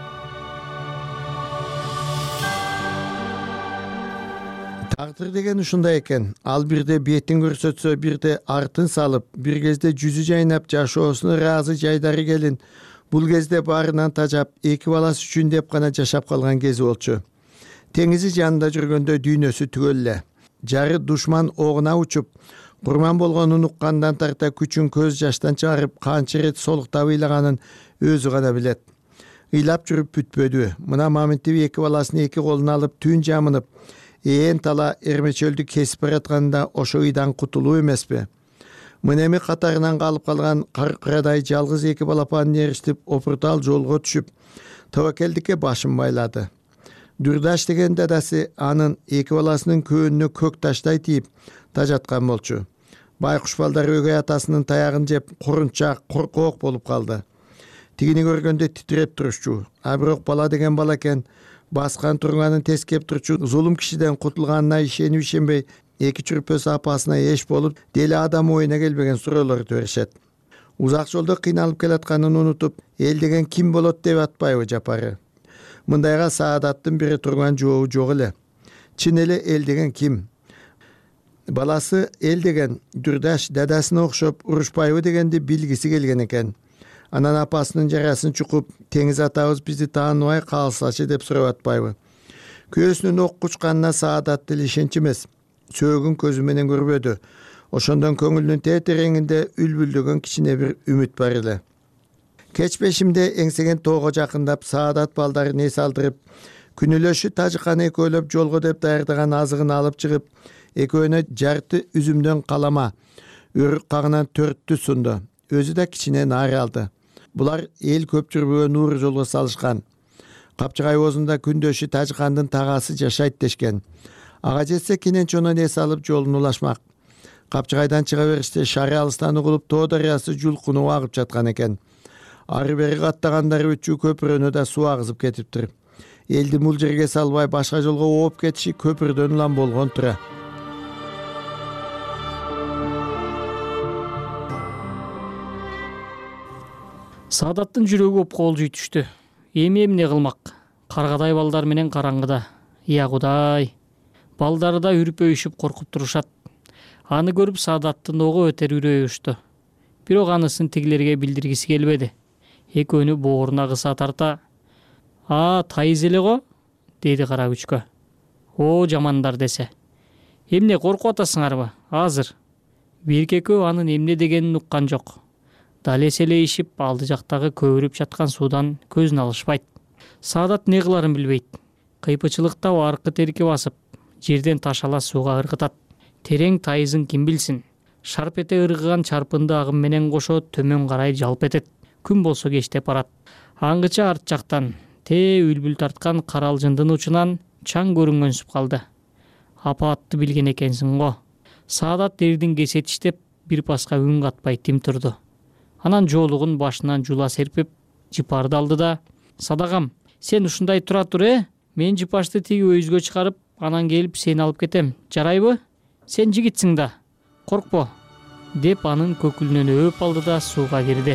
Тагдыр деген ушундай экен. Ал бирде бетин көрсөтсө, бирде артын салып, бир кезде жүзү жайнап, жашоосуна ыраазы жайдары келин. Бул кезде баарынан тажап, эки баласы үчүн деп гана жашап калган кези болчу. Теңизи жанында жүргөндө дүйнөсү түгөл эле. Жары душман огуна учуп, курман болгонун уккандан тарта күчүн көз жаштан чыгарып, канча рет солуктап ыйлаганын өзү гана билет. Ыйлап жүрүп бүтпөдү. Мына Маминтип эки баласын эки колуна алып түн жамынып, ээн тала эрмечөлдү кесип баратканда ошо ыйдан кутулуу эмеспи? Мына эми катарынан калып калган каркырадай жалгыз эки балапанын эриштип, опуртал жолго түшүп, тобокелдикке башын байлады. Дүрдаш деген дадасы анын эки баласынын көөнүнө көк таштай тийип тажаткан болчу. Байкуш балдар өгөй атасынын таягын жеп, корунчак, коркоок болуп калды. Тигини көргөндө титиреп турушчу. А бирок бала деген бала экен, баскан турганын тескеп турчу, зулум кишиден кутулганына ишенип ишенбей, эки чүрпөс апасына эш болуп, деле адам оюна келбеген суроолорду беришет. Узак жолдо кыйналып келатканын унутуп, эл деген ким болот деп атпайбы жапары? Мындайга Саадаттын бири турган жообу жок эле. Чын эле эл деген ким? Баласы эл деген Дүрдаш дадасына окшоп урушпайбы дегенди билгиси келген экен. Анан апасынын жарасын чукуп, теңиз атабыз бизди тааныбай калсачы деп сурап атпайбы? Күйөөсүнүн ок учканына Саадат деле ишенч эмес. Сөөгүн көзү менен көрбөдү. Ошондон көңүлүнүн тереңинде үлбүлдөгөн кичине бир үмүт бар эле. Кечпешимде эңсеген тоого жакындап Саадат балдарын эс алдырып, күнүлөшү Тажыканы экөөлөп жолго деп даярдаган азыгын алып чыгып, экөөнө жарты үзүмдөн калама, өрүк кагынан 4 сунду. Өзү да кичине нары алды. Булар эл көп жүрбөгөн нуур жолго салышкан. Капчыгай оозунда күндөшү Тажыкандын тагасы жашайт дешкен. Ага жетсе кенен чонон эс алып жолун улашмак. Капчыгайдан чыга бериште шары алыстан угулуп Тоо дарыясы жулкунуп агып жаткан экен. Ары бери каттагандары үчүү көпүрөнү да суу агызып кетиптир. Элди бул жерге салбай башка жолго ооп кетиши көпүрдөн улам болгон тура. Саадаттын жүрөгү опколжуй түштү. Эми эмне кылмак? Каргадай балдар менен караңгыда. Я Кудай. Балдары да үрпөйүшүп коркуп турушат. Аны көрүп Саадаттын ого өтер үрөйү учту. Бирок анысын тигилерге билдиргиси келбеди. Экөөнү бооруна кыса тарта: тайыз эле го, деди кара күчкө. О, жамандар десе. Эмне коркуп атасыңарбы? Азыр. Бирки экөө анын эмне дегенин уккан жок. Дал эселейишип, алды жактагы көбүрүп жаткан суудан көзүн алышпайт. Саадат не кыларын билбейт. Кыйпычылыкта аркы терки басып, жерден таш ала сууга ыргытат. Терең тайызын ким билсин? Шарп эте ыргыган чарпынды агым менен кошо төмөн карай жалп этет. Күн болсо кечтеп барат. Аңгыча арт жактан үлбүл тарткан каралжындын учунан чаң көрүнгөнсүп калды. Апаатты билген экенсиң го. Саадат дердин кесетиштеп, бир паска үн катпай тим турду. Анан жоолугун башынан жула серпип, жыпарды алды да: "Садагам, сен ушундай тура тур, мен жыпашты тиги өйүзгө чыгарып, анан келип сени алып кетем. Жарайбы? Сен жигитсиң да. Коркпо", деп анын көкүлүнөн өп алды да сууга кирди.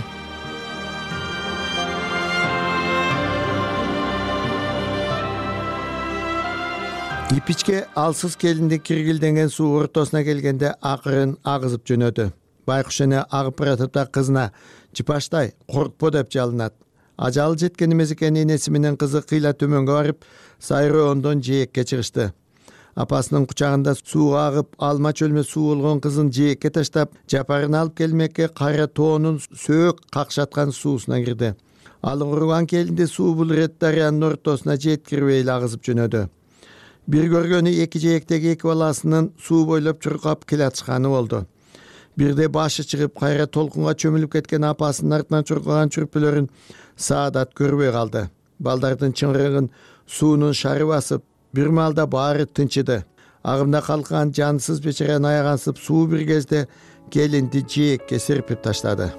Ипичке алсыз келинди киргилденген суу ортосуна келгенде акырын агызып жөнөдү. Байкуш эне агып баратып да кызына: "Жыпаштай, коркпо" деп жалынат. Ажалы жеткен эмес экен энеси менен кызы кыйла төмөнгө барып, сайроондон жээкке чыгышты. Апасынын кучагында сууга агып, алма чөлмө суу болгон кызын жээкке таштап, жапарын алып келмекке кара тоонун сөөк какшаткан суусуна кирди. Ал уруган келинди суу бул ирет дарыянын ортосуна жеткирбей эле агызып жөнөдү. Бир көргөнү эки жээктеги эки баласынын суу бойлоп чуркап келатышканы болду. Бирде башы чыгып, кайра толкунга чөмүлүп кеткен апасынын артынан чуркаган чүрпөлөрүн Саадат көрбөй калды. Балдардын чыңгырыгын суунун шары басып, бир маалда баары тынчыды. Агымда калкан жансыз бечараны аягансып, суу бир кезде келинди жээкке серпип таштады.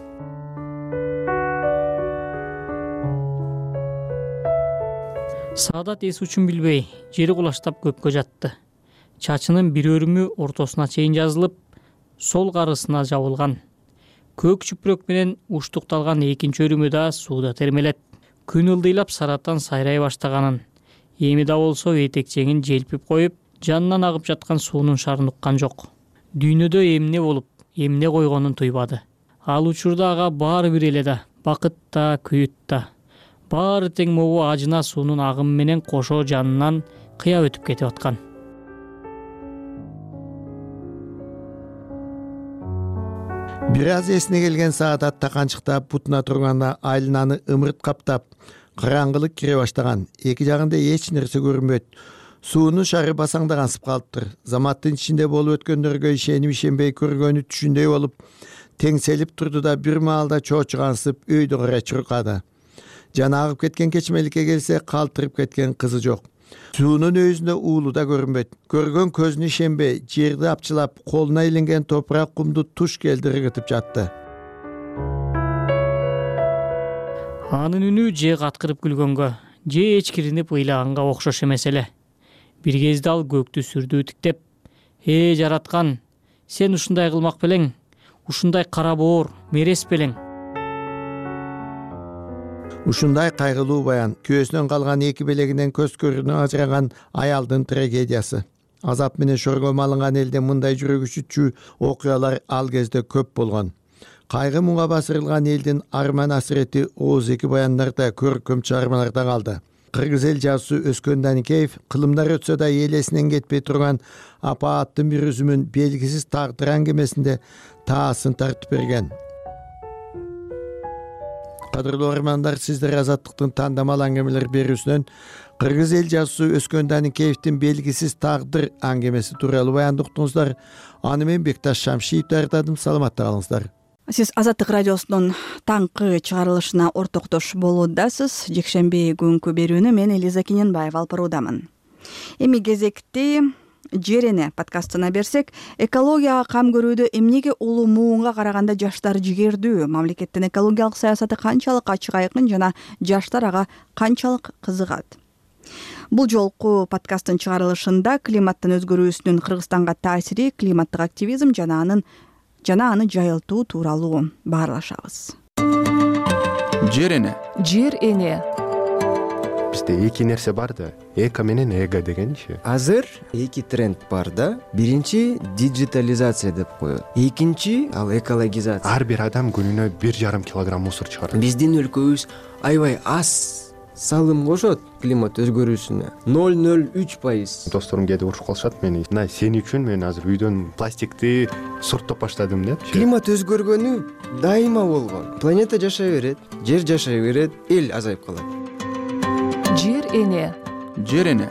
Саадат эс учун билбей, жери кулаштап көпкө жатты. Чачынын бир өрүмү ортосуна чейин жазылып, сол карысына жабылган. Көк чүпүрөк менен уштукталган экинчи өрүмү да сууда термелет. Күн ылдыйлап сараттан сайрай баштаганын, эми да болсо этекчеңин желпип коюп, жанынан агып жаткан суунун шарын уккан жок. Дүйнөдө эмне болуп, эмне койгонун туйбады. Ал учурда ага баары бир эле да, бакыт да, күйүт да. Баары тең могу ажына суунун агымы менен кошо жанынан кыя өтүп кетип аткан. Бир аз эсине келген Саадат таканчыктап бутуна турганда айлананы ымырт каптап, караңгылык кире баштаган. Эки жагында эч нерсе көрүнбөйт. Суунун шары басаңдагансып калыптыр. Заматтын ичинде болуп өткөндөргө ишенип ишенбей көргөнү түшүндөй болуп, теңселип турду да бир маалда чоочугансып өйдө карай чуркады. Жаны агып кеткен кечмеликке келсе, калтырып кеткен кызы жок. Суунун өйүзүндө уулу да көрүнбөйт. Көргөн көзүнө ишенбей, жерди апчылап, колуна илинген топурак кумду туш келди ыргытып жатты. Анын үнү же каткырып күлгөнгө, же эчкиринип ыйлаганга окшош эмес эле. Бир кезде ал көктү сүрдүү тиктеп: жараткан, сен ушундай кылмак белең, ушундай кара боор, мерес белең." Ушундай кайгылуу баян күйөөсүнөн калган эки белегинен көз көрүнө ажыраган аялдын трагедиясы. Азап менен шорго малынган элде мындай жүрөк үчүтчү окуялар ал кезде көп болгон. Кайгы муңга басырылган элдин арман асирети ооз-эки баяндарда, көркөм чыгармаларда калды. Кыргыз эл жазуусу Өскөн Даникеев кылымдар өтсө да элесинен кетпей турган апааттын бир үзүмүн белгисиз тагдыр аңгемесинде таасын тартып берген. Кадырлуу угармандар, сиздер Азаттыктын тандамал аңгемелер берүүсүнөн кыргыз эл жазуусу Өскөн Даникеевдин белгисиз тагдыр аңгемеси тууралуу баянды уктуңуздар. Аны мен Бекташ Шамшиев даярдадым. Саламатта калыңыздар. Сиз Азаттык радиосунун таңкы чыгарылышына ортоктош болуудасыз. Жекшемби күнкү берүүнү мен Элиза Кененбаева алып баруудамын. Эми кезекти Жер эне подкастына берсек, экологияга кам көрүүдө эмнеге улуу муунга караганда жаштар жигердүү? Мамлекеттин экологиялык саясаты канчалык ачык айкын жана жаштар ага канчалык кызыгат? Бул жолку подкасттын чыгарылышында климаттын өзгөрүүсүнүн Кыргызстанга таасири, климаттык активизм жана аны жайылтуу тууралуу баарлашабыз. Жер эне. Жер эне. Бизде эки нерсе бар да, эко менен эго дегенчи. Азыр эки тренд бар да. Биринчи диджитализация деп коет. Экинчи ал экологизация. Ар бир адам күнүнө 1,5 килограмм мусор чыгарат. Биздин өлкөбүз аябай аз салым кошот климат өзгөрүүсүнө. 0,03%. Досторум кээде урушуп калышат мени. Мына сен үчүн мен азыр үйдөн пластикти сурттоп баштадым деп. Климат өзгөргөнү дайыма болгон. Планета жашай берет, жер жашай берет, эл азайып калат. Жер эне. Жер эне.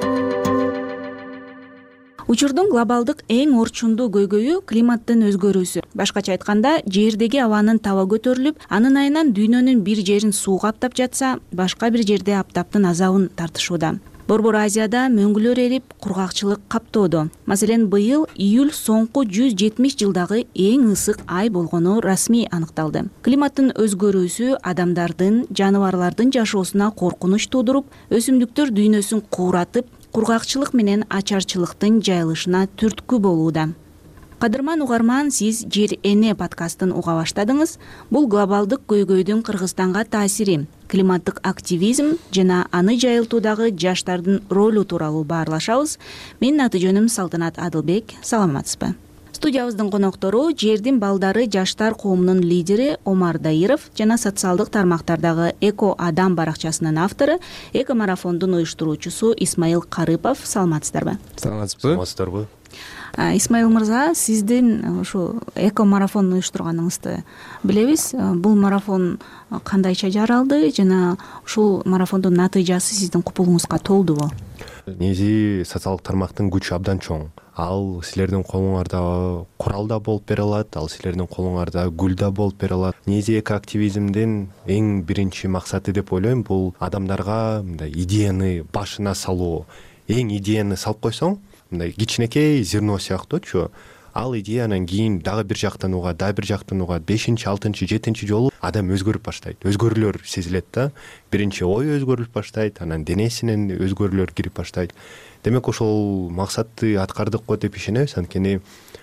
Учурдун глобалдык эң орчундуу көйгөйү климаттын өзгөрүүсү. Башкача айтканда, жердеги абанын таба көтөрүлүп, анын айынан дүйнөнүн бир жерин суу каптап жатса, башка бир жерде аптаптын азабын тартышууда. Борбор Азияда мөңгүлөр эрип, кургакчылык каптоодо. Маселен, быйыл июль соңку 170 жылдагы эң ысык ай болгону расмий аныкталды. Климаттын өзгөрүүсү адамдардын, жаныбарлардын жашоосуна коркунуч туудуруп, өсүмдүктөр дүйнөсүн кууратып, кургакчылык менен ачарчылыктын жайылышына түрткү болууда. Кадырман угарман, сиз Жер эне подкастын уга баштадыңыз. Бул глобалдык көйгөйдүн Кыргызстанга таасири, климаттык активизм жана аны жайылтуудагы жаштардын ролу тууралуу баарлашабыз. Менин аты жөнүм Салтанат Адылбек. Саламатсызбы? Студиябыздын коноктору жердин балдары жаштар коомунун лидери Омар Даиров жана социалдык тармактардагы Эко Адам баракчасынын автору, эко марафондун уюштуруучусу Исмаил Карыпов. Саламатсыздарбы? Саламатсыздарбы? Исмаил мырза, сиздин ушу эко марафон уюштурганыңызды билебиз. Бул марафон кандайча жаралды жана ушул марафондун натыйжасы сиздин купулуңузга толдубу? Негизи социалдык тармактын күчү абдан чоң. Ал силердин колуңарда курал да болуп бере алат, ал силердин колуңарда гүл да болуп бере алат. Негизи эко активизмдин эң биринчи максаты деп ойлойм, бул адамдарга мындай идеяны башына салуу. Эң идеяны салып койсоң, мындай кичинекей зерно сыяктуучу, ал идеянан кийин дагы бир жактан угат, 5-6, 7 жолу адам өзгөрүп баштайт. Өзгөрүүлөр сезилет да. Биринчи ой өзгөрүлүп баштайт, анан денесинен өзгөрүүлөр кирип баштайт. Демек ошол максатты аткардык го деп ишенебиз. Анткени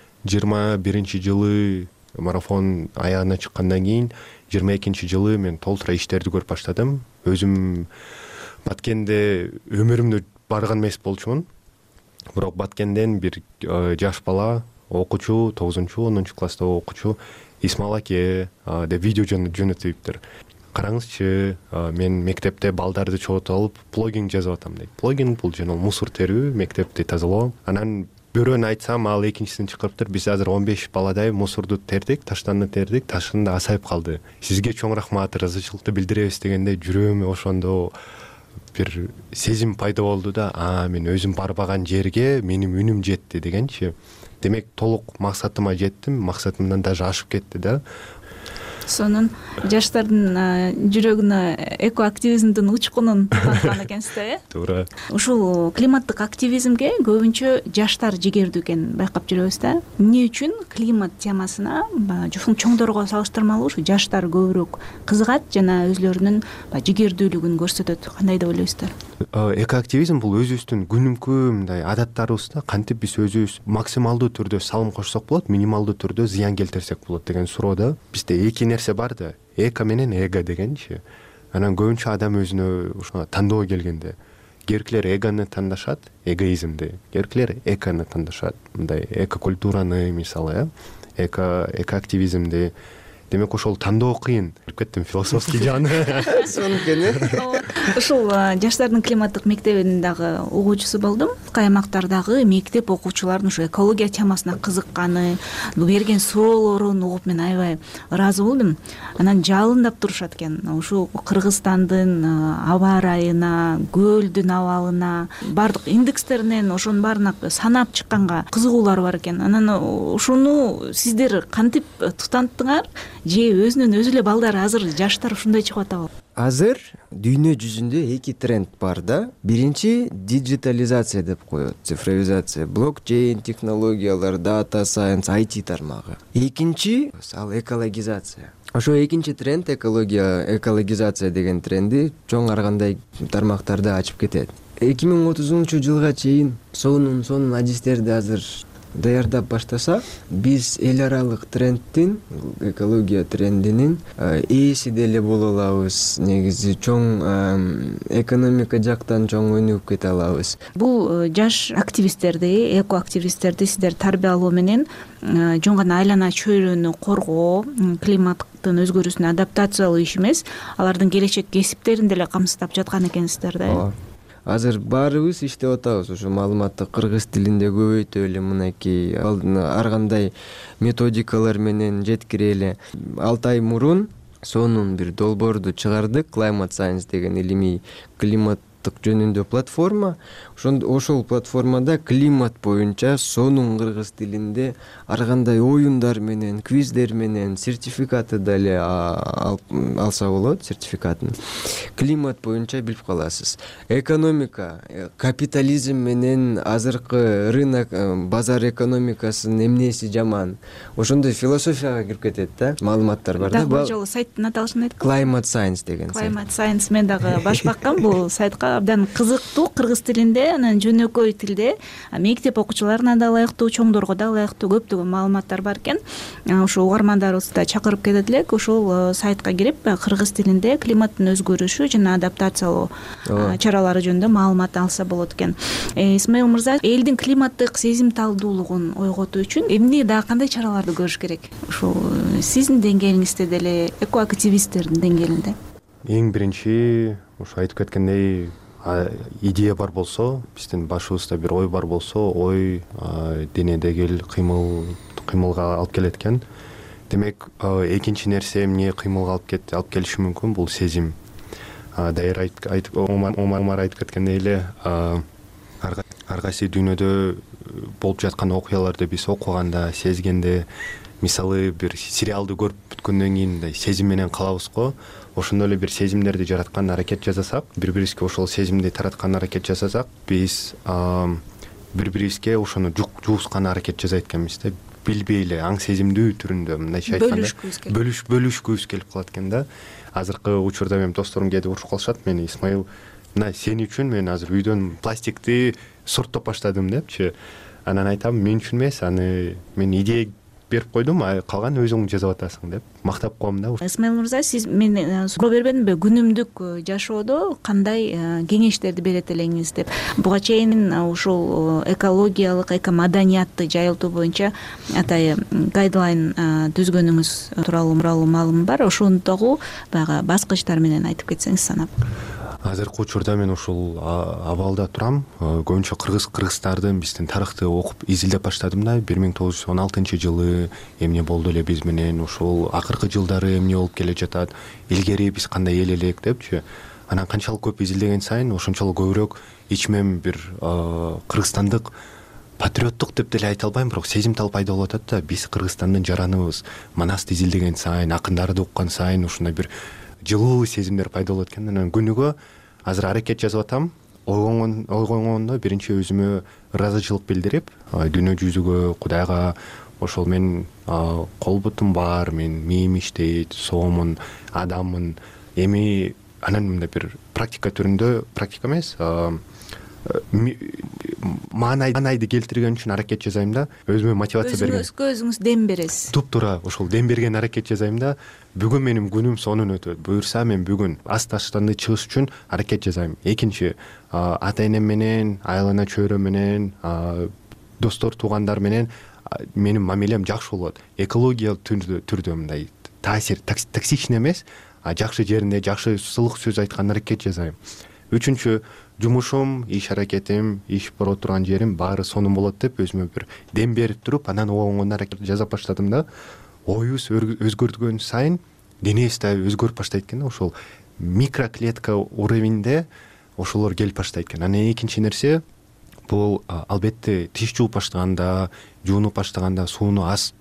21-жылы марафон аягына чыккандан кийин 22-жылы мен толтура иштерди көрүп баштадым. Өзүм Баткенде өмүрүмдө барган эмес болчумун. Бирок Баткенден бир жаш бала, окуучу, 9-10 класста окуучу Исмаил аке деп видео жөнөтүптүр. Караңызчы, мен мектепте балдарды чогултуп алып плогинг жазып атам дейт. Плогинг бул жана мусор терүү, мектепти тазалоо. Анан бирөөнө айтсам, ал экинчисин чакырыптыр. Биз азыр 15 баладай мусорду тердик, таштанды тердик, ташын да асайып калды. Сизге чоң рахмат, ыраазычылыкты билдиребиз дегенде жүрөгүмө ошондо бир сезим пайда болду да, мен өзүм барбаган жерге менин үнүм жетти дегенчи. Демек толук максатыма жеттим, максатымдан даже ашып кетти да. Сонун жаштардын жүрөгүнө эко активизмдин учкунун таткан экенсиз да, э? Туура. Ушул климаттык активизмге көбүнчө жаштар жигердүү экенин байкап жүрөбүз да. Эмне үчүн климат темасына чоңдорго салыштырмалуу ушу жаштар көбүрөөк кызыгат жана өзлөрүнүн жигердүүлүгүн көрсөтөт? Кандай деп ойлойсуздар? Эко активизм бул өзүбүздүн күнүмкү мындай адаттарыбызда кантип биз өзүбүз максималдуу түрдө салым кошсок болот, минималдуу түрдө зыян келтирсек болот деген суроо да. Бизде эки нерсе бар да, эко менен эго дегенчи. Анан көбүнчө адам өзүнө ушуна тандоо келгенде керкилер эгону тандашат, эгоизмди. Керкилер экону тандашат. Мындай эко культураны мисалы, эко активизмди. Демек ошол тандоо кыйын. Кеттим философский жаны. Сонун экен, э? ушул жаштардын климаттык мектебинин дагы угуучусу болдум. Кай аймактардагы мектеп окуучулардын ушу экология темасына кызыкканы, берген суроолорун угуп мен аябай ыраазы болдум. Анан жалындап турушат экен. Ушул Кыргызстандын аба ырайына, көлдүн абалына, бардык индекстеринен ошонун баарына санап чыкканга кызыгуулар бар экен. Анан ушуну сиздер кантип тутанттыңар же өзүнөн өзү эле балдар азыр жаштар ушундай чыгып атабы? Азыр дүйнө жүзүндө эки тренд бар да. Биринчи диджитализация деп коет, цифровизация, блокчейн технологиялар, дата сайенс, IT тармагы. Экинчи ал экологизация. Ошо экинчи тренд экологизация деген тренди чоң аргандай тармактарды ачып кетет. 2030-жылга чейин сонун адистерди азыр даярдап баштасак, биз эл аралык трендтин, экология трендинин ээси деле боло алабыз. Негизи чоң экономика жактан чоң өнүгүп кете алабыз. Бул жаш активисттерди, экоактивисттерди сиздер тарбиялоо менен жөн гана айлана чөйрөнү коргоо, климаттын өзгөрүүсүнө адаптациялоо иш эмес, алардын келечек кесиптерин деле камсыздап жаткан экенсиздер да. Азыр баарыбыз иштеп атабыз. Ушу маалыматты кыргыз тилинде көбөйтөлү, мынакей ар кандай методикалар менен жеткирели. 6 ай мурун сонун бир долбоорду чыгардык. Climate Science деген илимий климаттык жөнүндө платформа. Ошол платформада климат боюнча сонун кыргыз тилинде ар кандай оюндар менен, квиздер менен сертификаты деле алса болот, сертификатын. Климат боюнча билип каласыз. Экономика, капитализм менен азыркы рынок, базар экономикасынын эмнеси жаман. Ошондой философияга кирип кетет да. Маалыматтар бар да. Бул жолу сайттын аталышын айткан. Climate Science деген. Climate Science мен дагы баш баккан. Бул сайтка абдан кызыктуу кыргыз тилинде, анан жөнөкөй тилде, мектеп окуучуларына да ылайыктуу, чоңдорго да ылайыктуу көптөгөн маалыматтар бар экен. Ошо угармандарыбызды да чакырып кетет элек. Ошол сайтка кирип кыргыз тилинде климаттын өзгөрүшү жана адаптациялоо чаралары жөнүндө маалымат алса болот экен. Исмаил мырза, элдин климаттык сезимталдуулугун ойготуу үчүн эмне дагы кандай чараларды көрүш керек? Ушул сиздин деңгээлиңизде деле, экоактивисттердин деңгээлинде. Эң биринчи ушу айтып кеткендей, идея бар болсо, биздин башыбызда бир ой бар болсо, ой денедеги кыймылга алып келет экен. Демек, экинчи нерсе эмне кыймылга алып келиши мүмкүн, бул сезим. Дайыр Омар айтып кеткендей эле, ар кайсы дүйнөдө болуп жаткан окуяларды биз окуганда, сезгенде, мисалы бир сериалды көрүп бүткөндөн кийин сезим менен калабыз го. Ошондой эле бир сезимдерди жараткан аракет жасасак, бири-бирибизге ошол сезимди тараткан аракет жасасак, биз бири-бирибизге ошону жуускан аракет жасайт экенбиз да. Билбей эле аң сезимдүү түрүндө, мындайча айтканда, бөлүшкүбүз келип калат экен да. Азыркы учурда менин досторум кээде урушуп калышат мени: Исмаил, мына сен үчүн мен азыр үйдөн пластикти сорттоп баштадым депчи. Анан айтам, мен үчүн эмес, аны мен идея берип койдум, калган өзүң жасап атасың деп мактап коем да. Исмаил мырза, сиз мен суроо бербедимби, күнүмдүк жашоодо кандай кеңештерди берет элеңиз деп. Буга чейин ушул экологиялык, экомаданиятты жайылтуу боюнча атайы гайдлайн түзгөнүңүз тууралуу маалым бар. Ошону дагы баягы баскычтар менен айтып кетсеңиз санап. Азыркы учурда мен ушул абалда турам. Көбүнчө кыргыздардын биздин тарыхты окуп изилдеп баштадым да. 1916-жылы эмне болду эле биз менен, ушул акыркы жылдары эмне болуп келе жатат, илгери биз кандай эл элек депчи. Анан канчалык көп изилдеген сайын ошончолук көбүрөөк ичмем бир кыргызстандык патриоттук деп деле айта албайм, бирок сезимтал пайда болуп атат да. Биз Кыргызстандын жараныбыз. Манасты изилдеген сайын, акындарды уккан сайын ушундай бир жылуу сезимдер пайда болот экен. Анан күнүгө азыр аракет жасап атам. Ойгонгондо биринчи өзүмө ыраазычылык билдирип, дүйнө жүзүгө, Кудайга, ошол мен кол бутум бар, мен мээм иштейт, соомун, адаммын. Эми анан мындай бир практика түрүндө, практика эмес, маанайды келтирген үчүн аракет жасайм да. Өзүмө мотивация берген. Өзүңүз дем бересиз. Туп-туура ошол дем берген аракет жасайм да. Бүгүн менин күнүм сонун өтөт. Буюрса мен бүгүн асташтанды чыгыш үчүн аракет жасайм. Экинчи, ата энем менен, айлана чөйрө менен, достор, туугандар менен менин мамилем жакшы болот. Экологиялык түрдө мындай таасир токсичный эмес, жакшы жеринде жакшы сылык сөз айткан аракет жасайм. Үчүнчү, жумушум, иш аракетим, иш бара турган жерим баары сонун болот деп өзүмө бир дем берип туруп, анан оңгон аракет жасап баштадым да. Оюбуз өзгөргөн сайын денебиз да өзгөрүп баштайт экен. Ошол микроклетка уровеньде ошолор келип баштайт экен. Анан экинчи нерсе, бул албетте тиш жууп баштаганда, жуунуп баштаганда сууну аз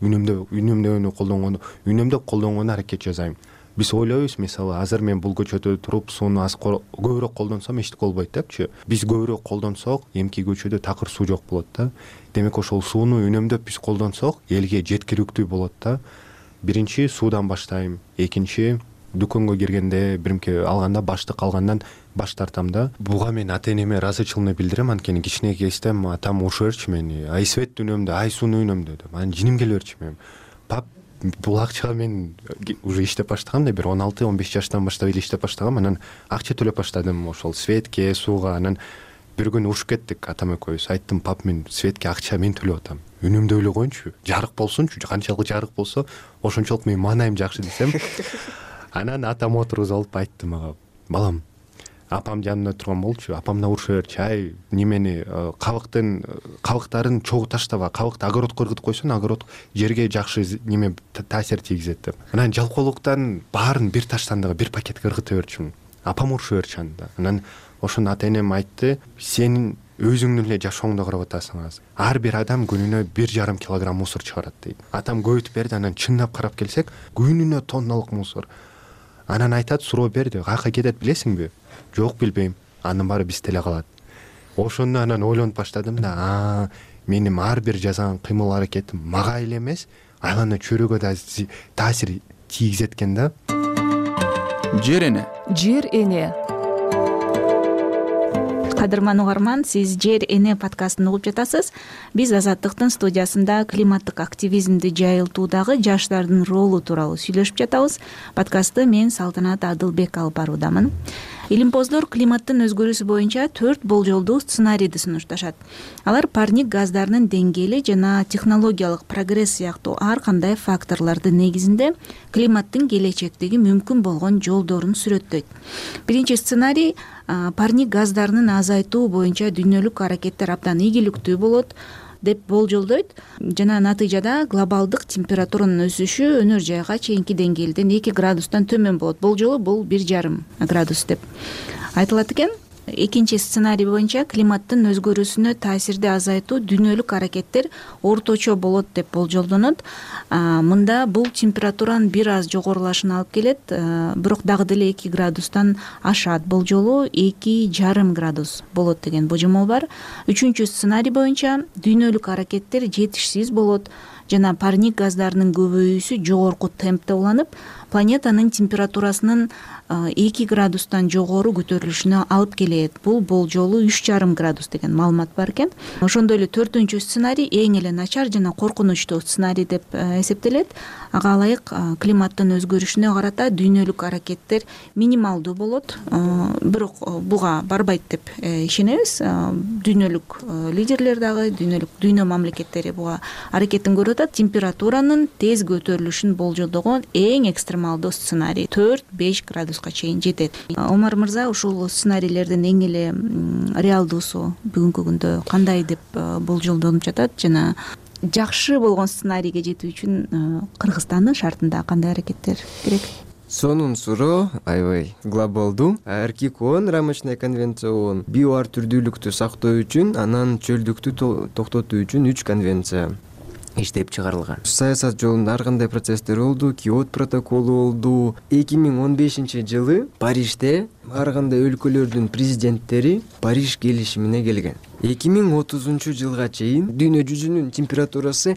үнөмдөп колдонгону аракет жасайм. Биз ойлойбуз, мисалы, азыр мен бул көчөдө туруп сууну аз көбүрөөк колдонсом эчтеке болбойт депчи. Биз көбүрөөк колдонсок, эмки көчөдө такыр суу жок болот да. Демек ошол сууну үнөмдөп биз колдонсок, элге жеткиликтүү болот да. Биринчи суудан баштайм, экинчи дүкөнгө киргенде биримке алганда баштык алгандан баш тартам да. Буга мен ата-энеме ыраазычылыгымды билдирем, анткени кичине кезден атам урушуп берчү мени. Ай свет үнөмдө, ай сууну үнөмдө деп. Анан жиним келе берчү менин. Пап, бул акчага мен уже иштеп баштагам да, бир 16-15 жаштан баштап эле иштеп баштагам. Анан акча төлөп баштадым ошол светке, сууга. Анан бир күнү урушуп кеттик атам экөөбүз. Айттым, пап, мен светке акча мен төлөп атам. Үнөмдөп эле коеюнчу, жарык болсунчу, канчалык жарык болсо ошончолук менин маанайым жакшы десем. Анан атам отургузуп алып айтты мага, балам, апам жанымда турган болчу, апам да урушуп берчү, ай, немени кабыктарын чогуу таштаба, кабыкты огородко ыргытып койсоң, огород жерге жакшы неме таасир тийгизет деп. Анан жалкоолуктан баарын бир таштандыгы бир пакетке ыргыта берчүмүн. Апам урушуп берчү анда. Анан ошону ата-энем айтты, сенин өзүңдүн эле жашооңду карап атасың азыр. Ар бир адам күнүнө 1,5 килограмм мусор чыгарат дейт. Атам көбөйтүп берди, анан чындап карап келсек, күнүнө тонналык мусор. Анан айтат, суроо берди, каяка кетет билесиңби? Жок, билбейм. Анын баары бизде эле калат. Ошондо анан ойлонуп баштадым да, менин ар бир жасаган кыймыл аракетим мага эле эмес, айлана чөйрөгө да таасир тийгизет экен да. Жер эне. Жер эне. Кадырман угарман, сиз Жер эне подкастын угуп жатасыз. Биз Азаттыктын студиясында климаттык активизмди жайылтуудагы жаштардын ролу тууралуу сүйлөшүп жатабыз. Подкастты мен Салтанат Адылбек алып баруудамын. Илимпоздор климаттын өзгөрүүсү боюнча 4 болжолдуу сценарийди сунушташат. Алар парник газдарынын деңгээли жана технологиялык прогресс сыяктуу ар кандай факторлордун негизинде климаттын келечектеги мүмкүн болгон жолдорун сүрөттөйт. Биринчи сценарий парник газдарынын азайтуу боюнча дүйнөлүк аракеттер абдан ийгиликтүү болот деп болжолдойт жана натыйжада глобалдык температуранын өсүшү өнөр жайга чейинки деңгээлден 2 градустан төмөн болот. Болжолу бул 1,5 градус деп айтылат экен. Экинчи сценарий боюнча климаттын өзгөрүүсүнө таасирди азайтуу дүйнөлүк аракеттер орточо болот деп болжолдонот. Мында бул температуранын бир аз жогорулашына алып келет, бирок дагы деле 2 градустан ашат. Болжолу 2,5 градус болот деген божомол бар. Үчүнчү сценарий боюнча дүйнөлүк аракеттер жетишсиз болот жана парник газдарынын көбөйүүсү жогорку темпте уланып, планетанын температурасынын 2 градустан жогору көтөрүлүшүнө алып келет. Бул болжолу 3,5 градус деген маалымат бар экен. Ошондой эле 4-үнчү сценарий эң эле начар жана коркунучтуу сценарий деп эсептелет. Ага ылайык климаттын өзгөрүшүнө карата дүйнөлүк аракеттер минималдуу болот, бирок буга барбайт деп ишенебиз. Дүйнөлүк лидерлер дагы, дүйнө мамлекеттери буга аракетин көрүп атат. Температуранын тез көтөрүлүшүн болжолдогон эң экстремалдуу сценарий 4-5 градуска чейин жетет. Омар мырза, ушул сценарийлердин эң эле реалдуусу бүгүнкү күндө кандай деп болжолдонуп жатат жана жакшы болгон сценарийге жетүү үчүн Кыргызстандын шартында кандай аракеттер керек? Сонун суроо, аябай глобалдуу. РККО рамочная конвенция ООН био ар түрдүүлүктү сактоо үчүн, анан чөлдүктү токтотуу үчүн 3 конвенция иштеп чыгарылган. Саясат жолунда ар кандай процесстер болду, Киото протоколу болду. 2015-жылы Парижде ар кандай өлкөлөрдүн президенттери Париж келишимине келген. 2030-жылга чейин дүйнө жүзүнүн температурасы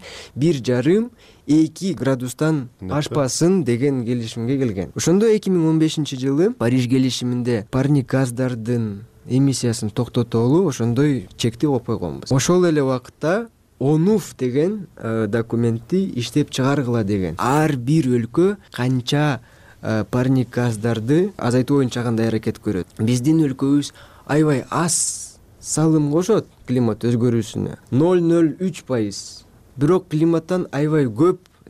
1,5-2 градустан ашпасын деген келишимге келген. Ошондо 2015-жылы Париж келишиминде парник газдардын эмиссиясын токтотолу ошондой чекти коюп койгонбуз. Ошол эле убакытта ОНУФ деген документти иштеп чыгаргыла деген. Ар бир өлкө канча парник газдарды азайтуу боюнча кандай аракет көрөт. Биздин өлкөбүз аябай аз салым кошот климат өзгөрүүсүнө. 0,03%. Бирок климаттан аябай көп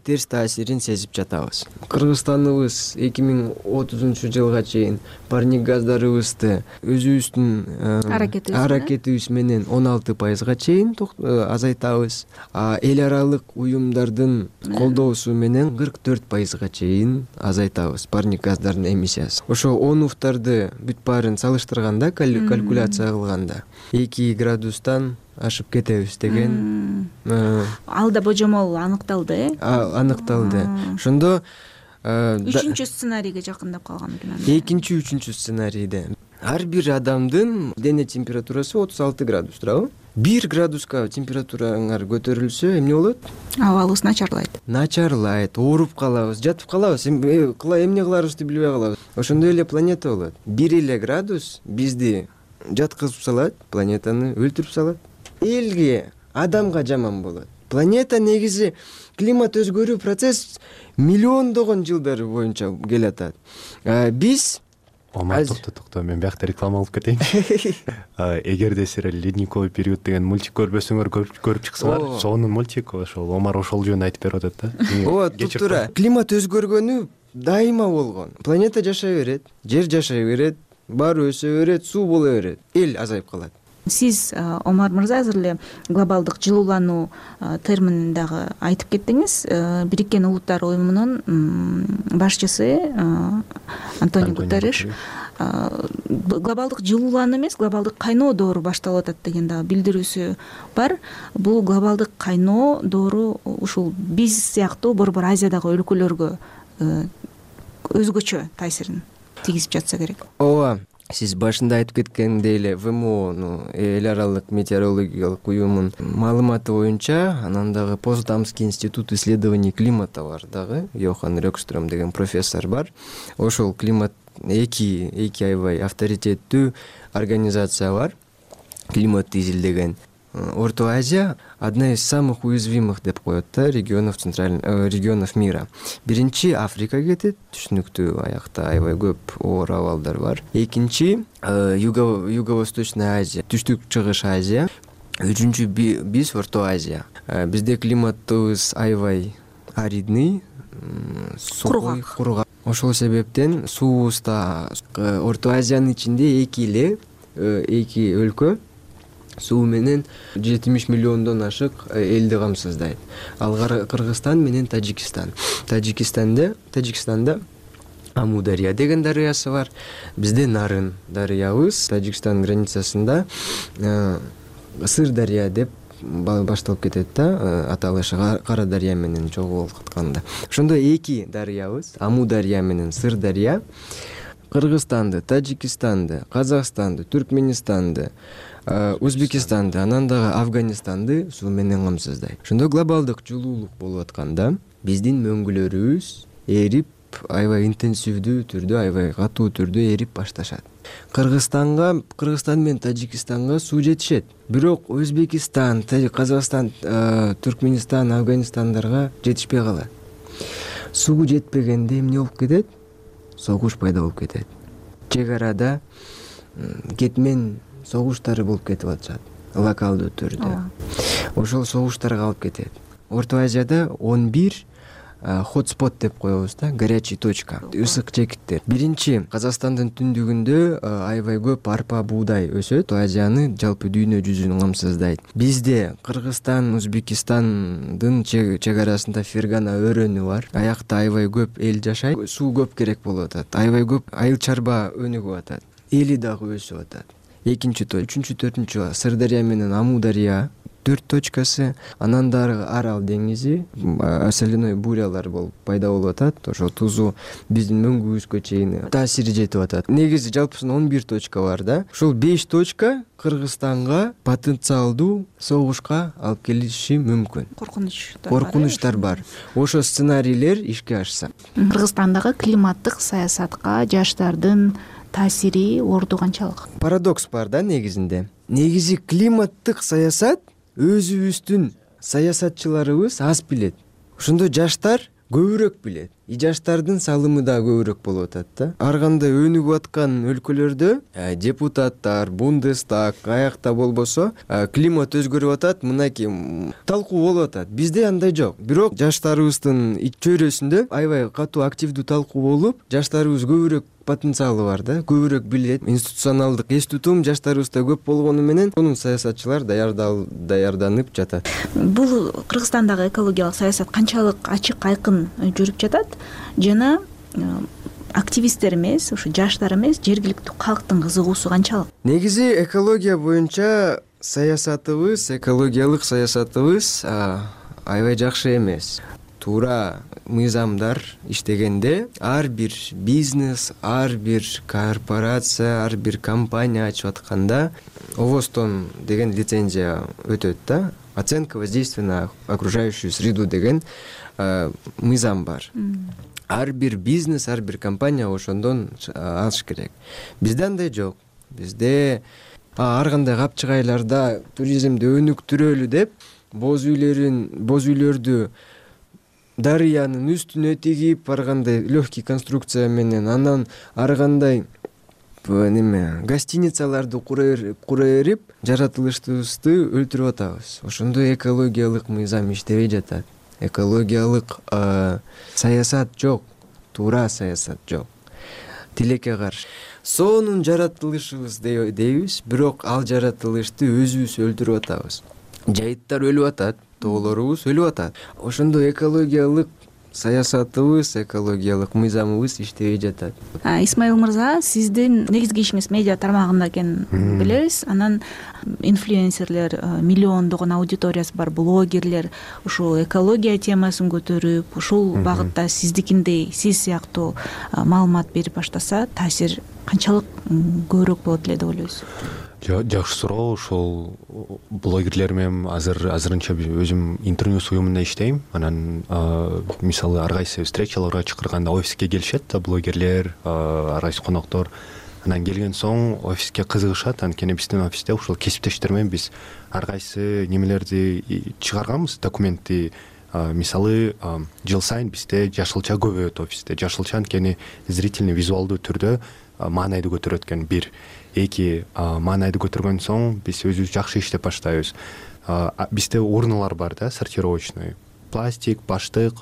терс таасирин сезип жатабыз. Кыргызстаныбыз 2030 жылга чейин парник газдарыбызды өзүбүздүн аракетибиз менен 16%га чейин азайтабыз. Эл аралык уюмдардын колдоосу менен 44%га чейин азайтабыз парник газдарынын эмиссиясы. Ошо ОНУФтарды бүт баарын салыштырганда, калькуляция кылганда 2 градустан ашып кетебиз деген. Ал да божомол аныкталды, Аныкталды. Ошондо 3-сценарийге жакындап калган экен. 2-3 сценарийде ар бир адамдын дене температурасы 36 градус турабы? 1 градуска температураңар көтөрүлсө эмне болот? Абалыбыз начарлайт, ооруп калабыз, жатып калабыз, эмне кыларыбызды билбей калабыз. Ошондой эле планета болот. 1 эле градус бизди жаткызып салат, планетаны өлтүрүп салат. Элге, адамга жаман болот. Планета негизи климат өзгөрүү процесс миллиондогон жылдар боюнча келатат. Биз токто, мен биякта реклама алып кетейинчи. Эгерде силер ледниковый период деген мультик көрбөсөңөр, көрүп чыксаңар, сонун мультик, ошол Омар ошол жөнүндө айтып берип атат да. Ооба, туптура. Климат өзгөргөнү дайыма болгон. Планета жашай берет, жер жашай берет, баары өсө берет, суу боло берет, эл азайып калат. Сиз, Омар мырза, азыр эле глобалдык жылуулануу терминин дагы айтып кеттиңиз. Бириккен Улуттар уюмунун башчысы Антонио Гутерриш глобалдык жылуулануу эмес, глобалдык кайноо доору башталып атат деген дагы билдирүүсү бар. Бул глобалдык кайноо доору ушул биз сыяктуу Борбор Азиядагы өлкөлөргө өзгөчө таасирин тийгизип жатса керек. Ооба. Сиз башында айтып кеткендей эле ВМО, эл аралык метеорологиялык уюмунун маалыматы боюнча, анан дагы Потсдамский институт исследований климата бар дагы, Йохан Рёкстрöm деген профессор бар. Ошол климат эки аябай авторитеттүү организация бар, климатты изилдеген. Орто Азия одна из самых уязвимых деп коет да регионов мира. Биринчи Африка кетет, түшүнүктүү, аякта аябай көп оор абалдар бар. Экинчи Юго-Восточная Азия, Түштүк Чыгыш Азия. Үчүнчү биз Орто Азия. Бизде климатыбыз аябай аридный, кургак. Ошол себептен суубузда Орто Азиянын ичинде эки өлкө суу менен 70 миллиондон ашык элди камсыздайт. Ал Кыргызстан менен Тажикстан. Тажикстанда Амудария деген дарыясы бар. Бизде Нарын дарыябыз, Тажикстан границасында Сыр дарыя деп башталып кетет да, аталышы Кара дарыя менен чогулуп атканда. Ошондо эки дарыябыз, Амудария менен Сыр дарыя Кыргызстанды, Тажикстанды, Казакстанды, Түркменистанды, Өзбекистанды, анан дагы Афганистанды суу менен камсыздайт. Ошондо глобалдык жылуулук болуп атканда биздин мөңгүлөрүбүз эрип, аябай интенсивдүү түрдө, аябай катуу түрдө эрип башташат. Кыргызстан менен Тажикстанга суу жетишет. Бирок Өзбекистан, Казакстан, Түркменистан, Афганистандарга жетишпей калат. Суу жетпегенде эмне болуп кетет? Согуш пайда болуп кетет. Чек арада кетмен согуштары болуп кетип атышат, локалдуу түрдө. Ошол согуштарга алып кетет. Орто Азияда 11 хотспот деп коебуз да, горячий точка, ысык чекиттер. Биринчи, Казакстандын түндүгүндө аябай көп арпа, буудай өсөт, Азияны жалпы дүйнө жүзүн камсыздайт. Бизде Кыргызстан, Өзбекистандын чек арасында Фергана өрөөнү бар. Аякта аябай көп эл жашайт, суу көп керек болуп атат. Аябай көп айыл чарба өнүгүп атат. Эли дагы өсүп атат. Экинчи, үчүнчү, төртүнчү Сырдария менен Амудария 4 точкасы, анан дагы Арал деңизи, соляной бурялар болуп пайда болуп атат. Ошо тузу биздин мөңгүбүзгө чейин таасири жетип атат. Негизи жалпысынан 11 точка бар да. Ушул 5 точка Кыргызстанга потенциалдуу согушка алып келиши мүмкүн. Коркунучтар бар. Ошо сценарийлер ишке ашса. Кыргызстандагы климаттык саясатка жаштардын таасири орду канчалык? Парадокс бар да негизинде. Негизи климаттык саясат өзүбүздүн саясатчыларыбыз аз билет. Ошондо жаштар көбүрөөк билет. жаштардын салымы да көбүрөөк болуп атат да. Ар кандай өнүгүп аткан өлкөлөрдө депутаттар, Бундестаг аякта болбосо климат өзгөрүп атат, мынакей талкуу болуп атат. Бизде андай жок. Бирок жаштарыбыздын чөйрөсүндө аябай катуу активдүү талкуу болуп, жаштарыбыз көбүрөөк потенциалы бар да, көбүрөөк билет. Институционалдык эс тутум жаштарыбызда көп болгону менен сонун саясатчылар даярданып жатат. Бул Кыргызстандагы экологиялык саясат канчалык ачык айкын жүрүп жатат жана активисттер эмес, ушу жаштар эмес, жергиликтүү калктын кызыгуусу канчалык? Негизи экология боюнча саясатыбыз, экологиялык саясатыбыз аябай жакшы эмес. Туура мыйзамдар иштегенде ар бир бизнес, ар бир корпорация, ар бир компания ачып атканда ОВОСтон деген лицензия өтөт да. Оценка воздействия на окружающую среду деген мыйзам бар. Ар бир бизнес, ар бир компания ошондон алыш керек. Бизде андай жок. Бизде ар кандай капчыгайларда туризмди өнүктүрөлү деп боз үйлөрдү дарыянын үстүнө тигип, ар кандай легкий конструкция менен, анан ар кандай гостиницаларды кура берип, жаратылышыбызды өлтүрүп атабыз. Ошондо экологиялык мыйзам иштебей жатат. Экологиялык саясат жок, туура саясат жок. Тилекке каршы. Сонун жаратылышыбыз дейбиз, бирок ал жаратылышты өзүбүз өлтүрүп атабыз. Жайыттар өлүп атат, тоолорубуз өлүп атат. Ошондо экологиялык саясатыбыз, экологиялык мыйзамыбыз иштебей жатат. Исмаил мырза, сиздин негизги ишиңиз медиа тармагында экенин билебиз. Анан инфлюенсерлер, миллиондогон аудиториясы бар блогерлер ушул экология темасын көтөрүп, ушул багытта сиздикиндей, сиз сыяктуу маалымат берип баштаса, таасир канчалык көбүрөөк болот эле деп ойлойсуз? Жакшы суроо. Ошол блогерлер менен азырынча өзүм интернет уюмунда иштейм. Анан мисалы ар кайсы встречаларга чакырганда офиске келишет да блогерлер, ар кайсы коноктор. Анан келген соң офиске кызыгышат. Анткени биздин офисте ушул кесиптештер менен биз ар кайсы немелерди чыгарганбыз, документти. Мисалы жыл сайын бизде жашылча көбөйөт офисте. Жашылча анткени зрительный, визуалдуу түрдө маанайды көтөрөт экен. Бир, эки, маанайды көтөргөн соң биз өзүбүз жакшы иштеп баштайбыз. Бизде урналар бар да, сортировочный. Пластик, баштык,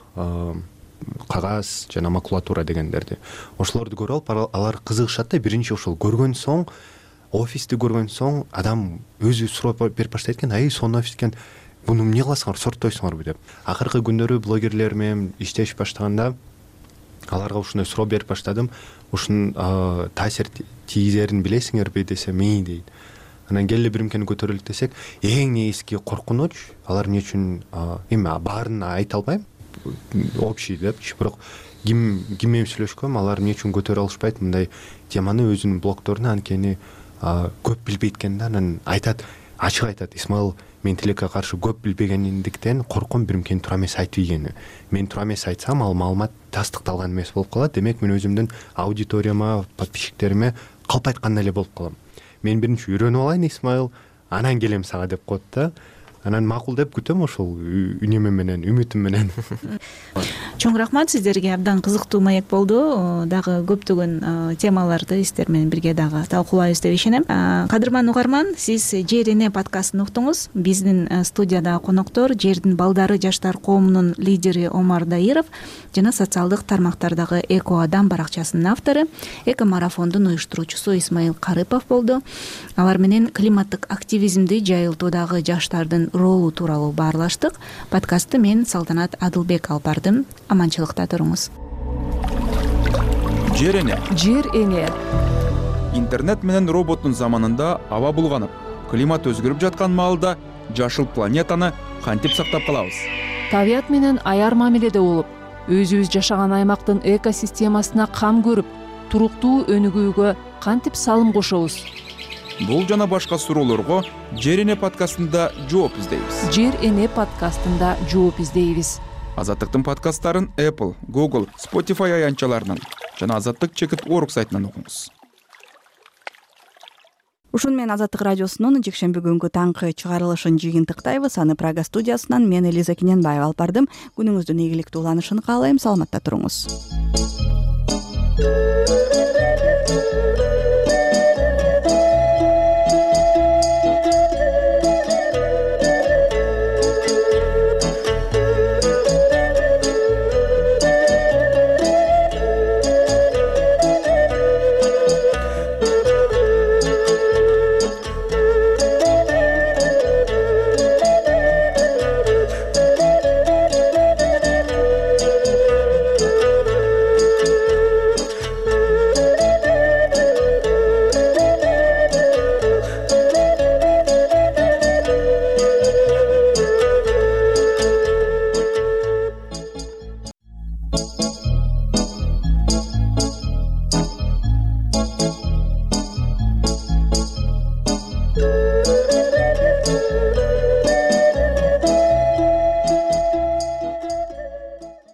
кагаз жана макулатура дегендерди. Ошолорду көрүп алып, алар кызыгышат да. Биринчи ошол көргөн соң, офисти көргөн соң адам өзү сурап берип баштайт экен. Сонун офис экен. Буну эмне кыласыңар, сорттойсуңарбы деп. Акыркы күндөрү блогерлер менен иштешип баштаганда аларга ушундай суроо берип баштадым. Ушунун таасир тийгизерин билесиңерби десем, дейт. Анан келе биримкени көтөрөлүк десек, эң негизги коркунуч, алар эмне үчүн баарын айта албайм, общий депчи, бирок ким менен сүйлөшкөм, алар эмне үчүн көтөрө алышпайт мындай теманы өзүнүн блогторуна, анткени көп билбейт экен да. Анан айтат, ачык айтат, Исмаил, мен тилекке каршы көп билбегендиктен корком биримкени туура эмес айтып ийгени. Мен туура эмес айтсам, ал маалымат тастыкталган эмес болуп калат. Демек мен өзүмдүн аудиторияма, подписчиктериме калп айткандай эле болуп калам. Мен биринчи үйрөнүп алайын, Исмаил, анан келем сага деп коет да. Анан макул деп күтөм ошол үнөмү менен, үмүтүм менен. Чоң рахмат сиздерге, абдан кызыктуу маек болду. Дагы көптөгөн темаларды сиздер менен бирге дагы талкуулайбыз деп ишенем. Кадырман угарман, сиз Жер эне подкастын уктуңуз. Биздин студияда коноктор Жердин балдары жаштар коомунун лидери Омар Даиров жана социалдык тармактардагы Эко Адам баракчасынын автору, Эко марафондун уюштуруучусу Исмаил Карыпов болду. Алар менен климаттык активизмди жайылтуудагы жаштардын ролу тууралуу баарлаштык. Подкастты мен Салтанат Адылбек алып бардым. Аманчылыкта туруңуз. Жер эне. Жер эне. Интернет менен роботтун заманында аба булганып, климат өзгөрүп жаткан маалда жашыл планетаны кантип сактап калабыз? Табият менен аяр мамиледе болуп, өзүбүз жашаган аймактын экосистемасына кам көрүп, туруктуу өнүгүүгө кантип салым кошобуз? Бул жана башка суроолорго Жер эне подкастында жооп издейбиз. Жер эне подкастында жооп издейбиз. Азаттыктын подкасттарын Apple, Google, Spotify аянтчаларынан жана Азаттык.org сайтынан окуңуз. Ушун менен Азаттык радиосунун жекшемби күнгү таңкы чыгарылышын жыйынтыктайбыз. Аны Прага студиясынан мен Элиза Кененбаева алып бардым. Күнүңүздүн ийгиликтүү уланышын каалайм. Саламатта туруңуз.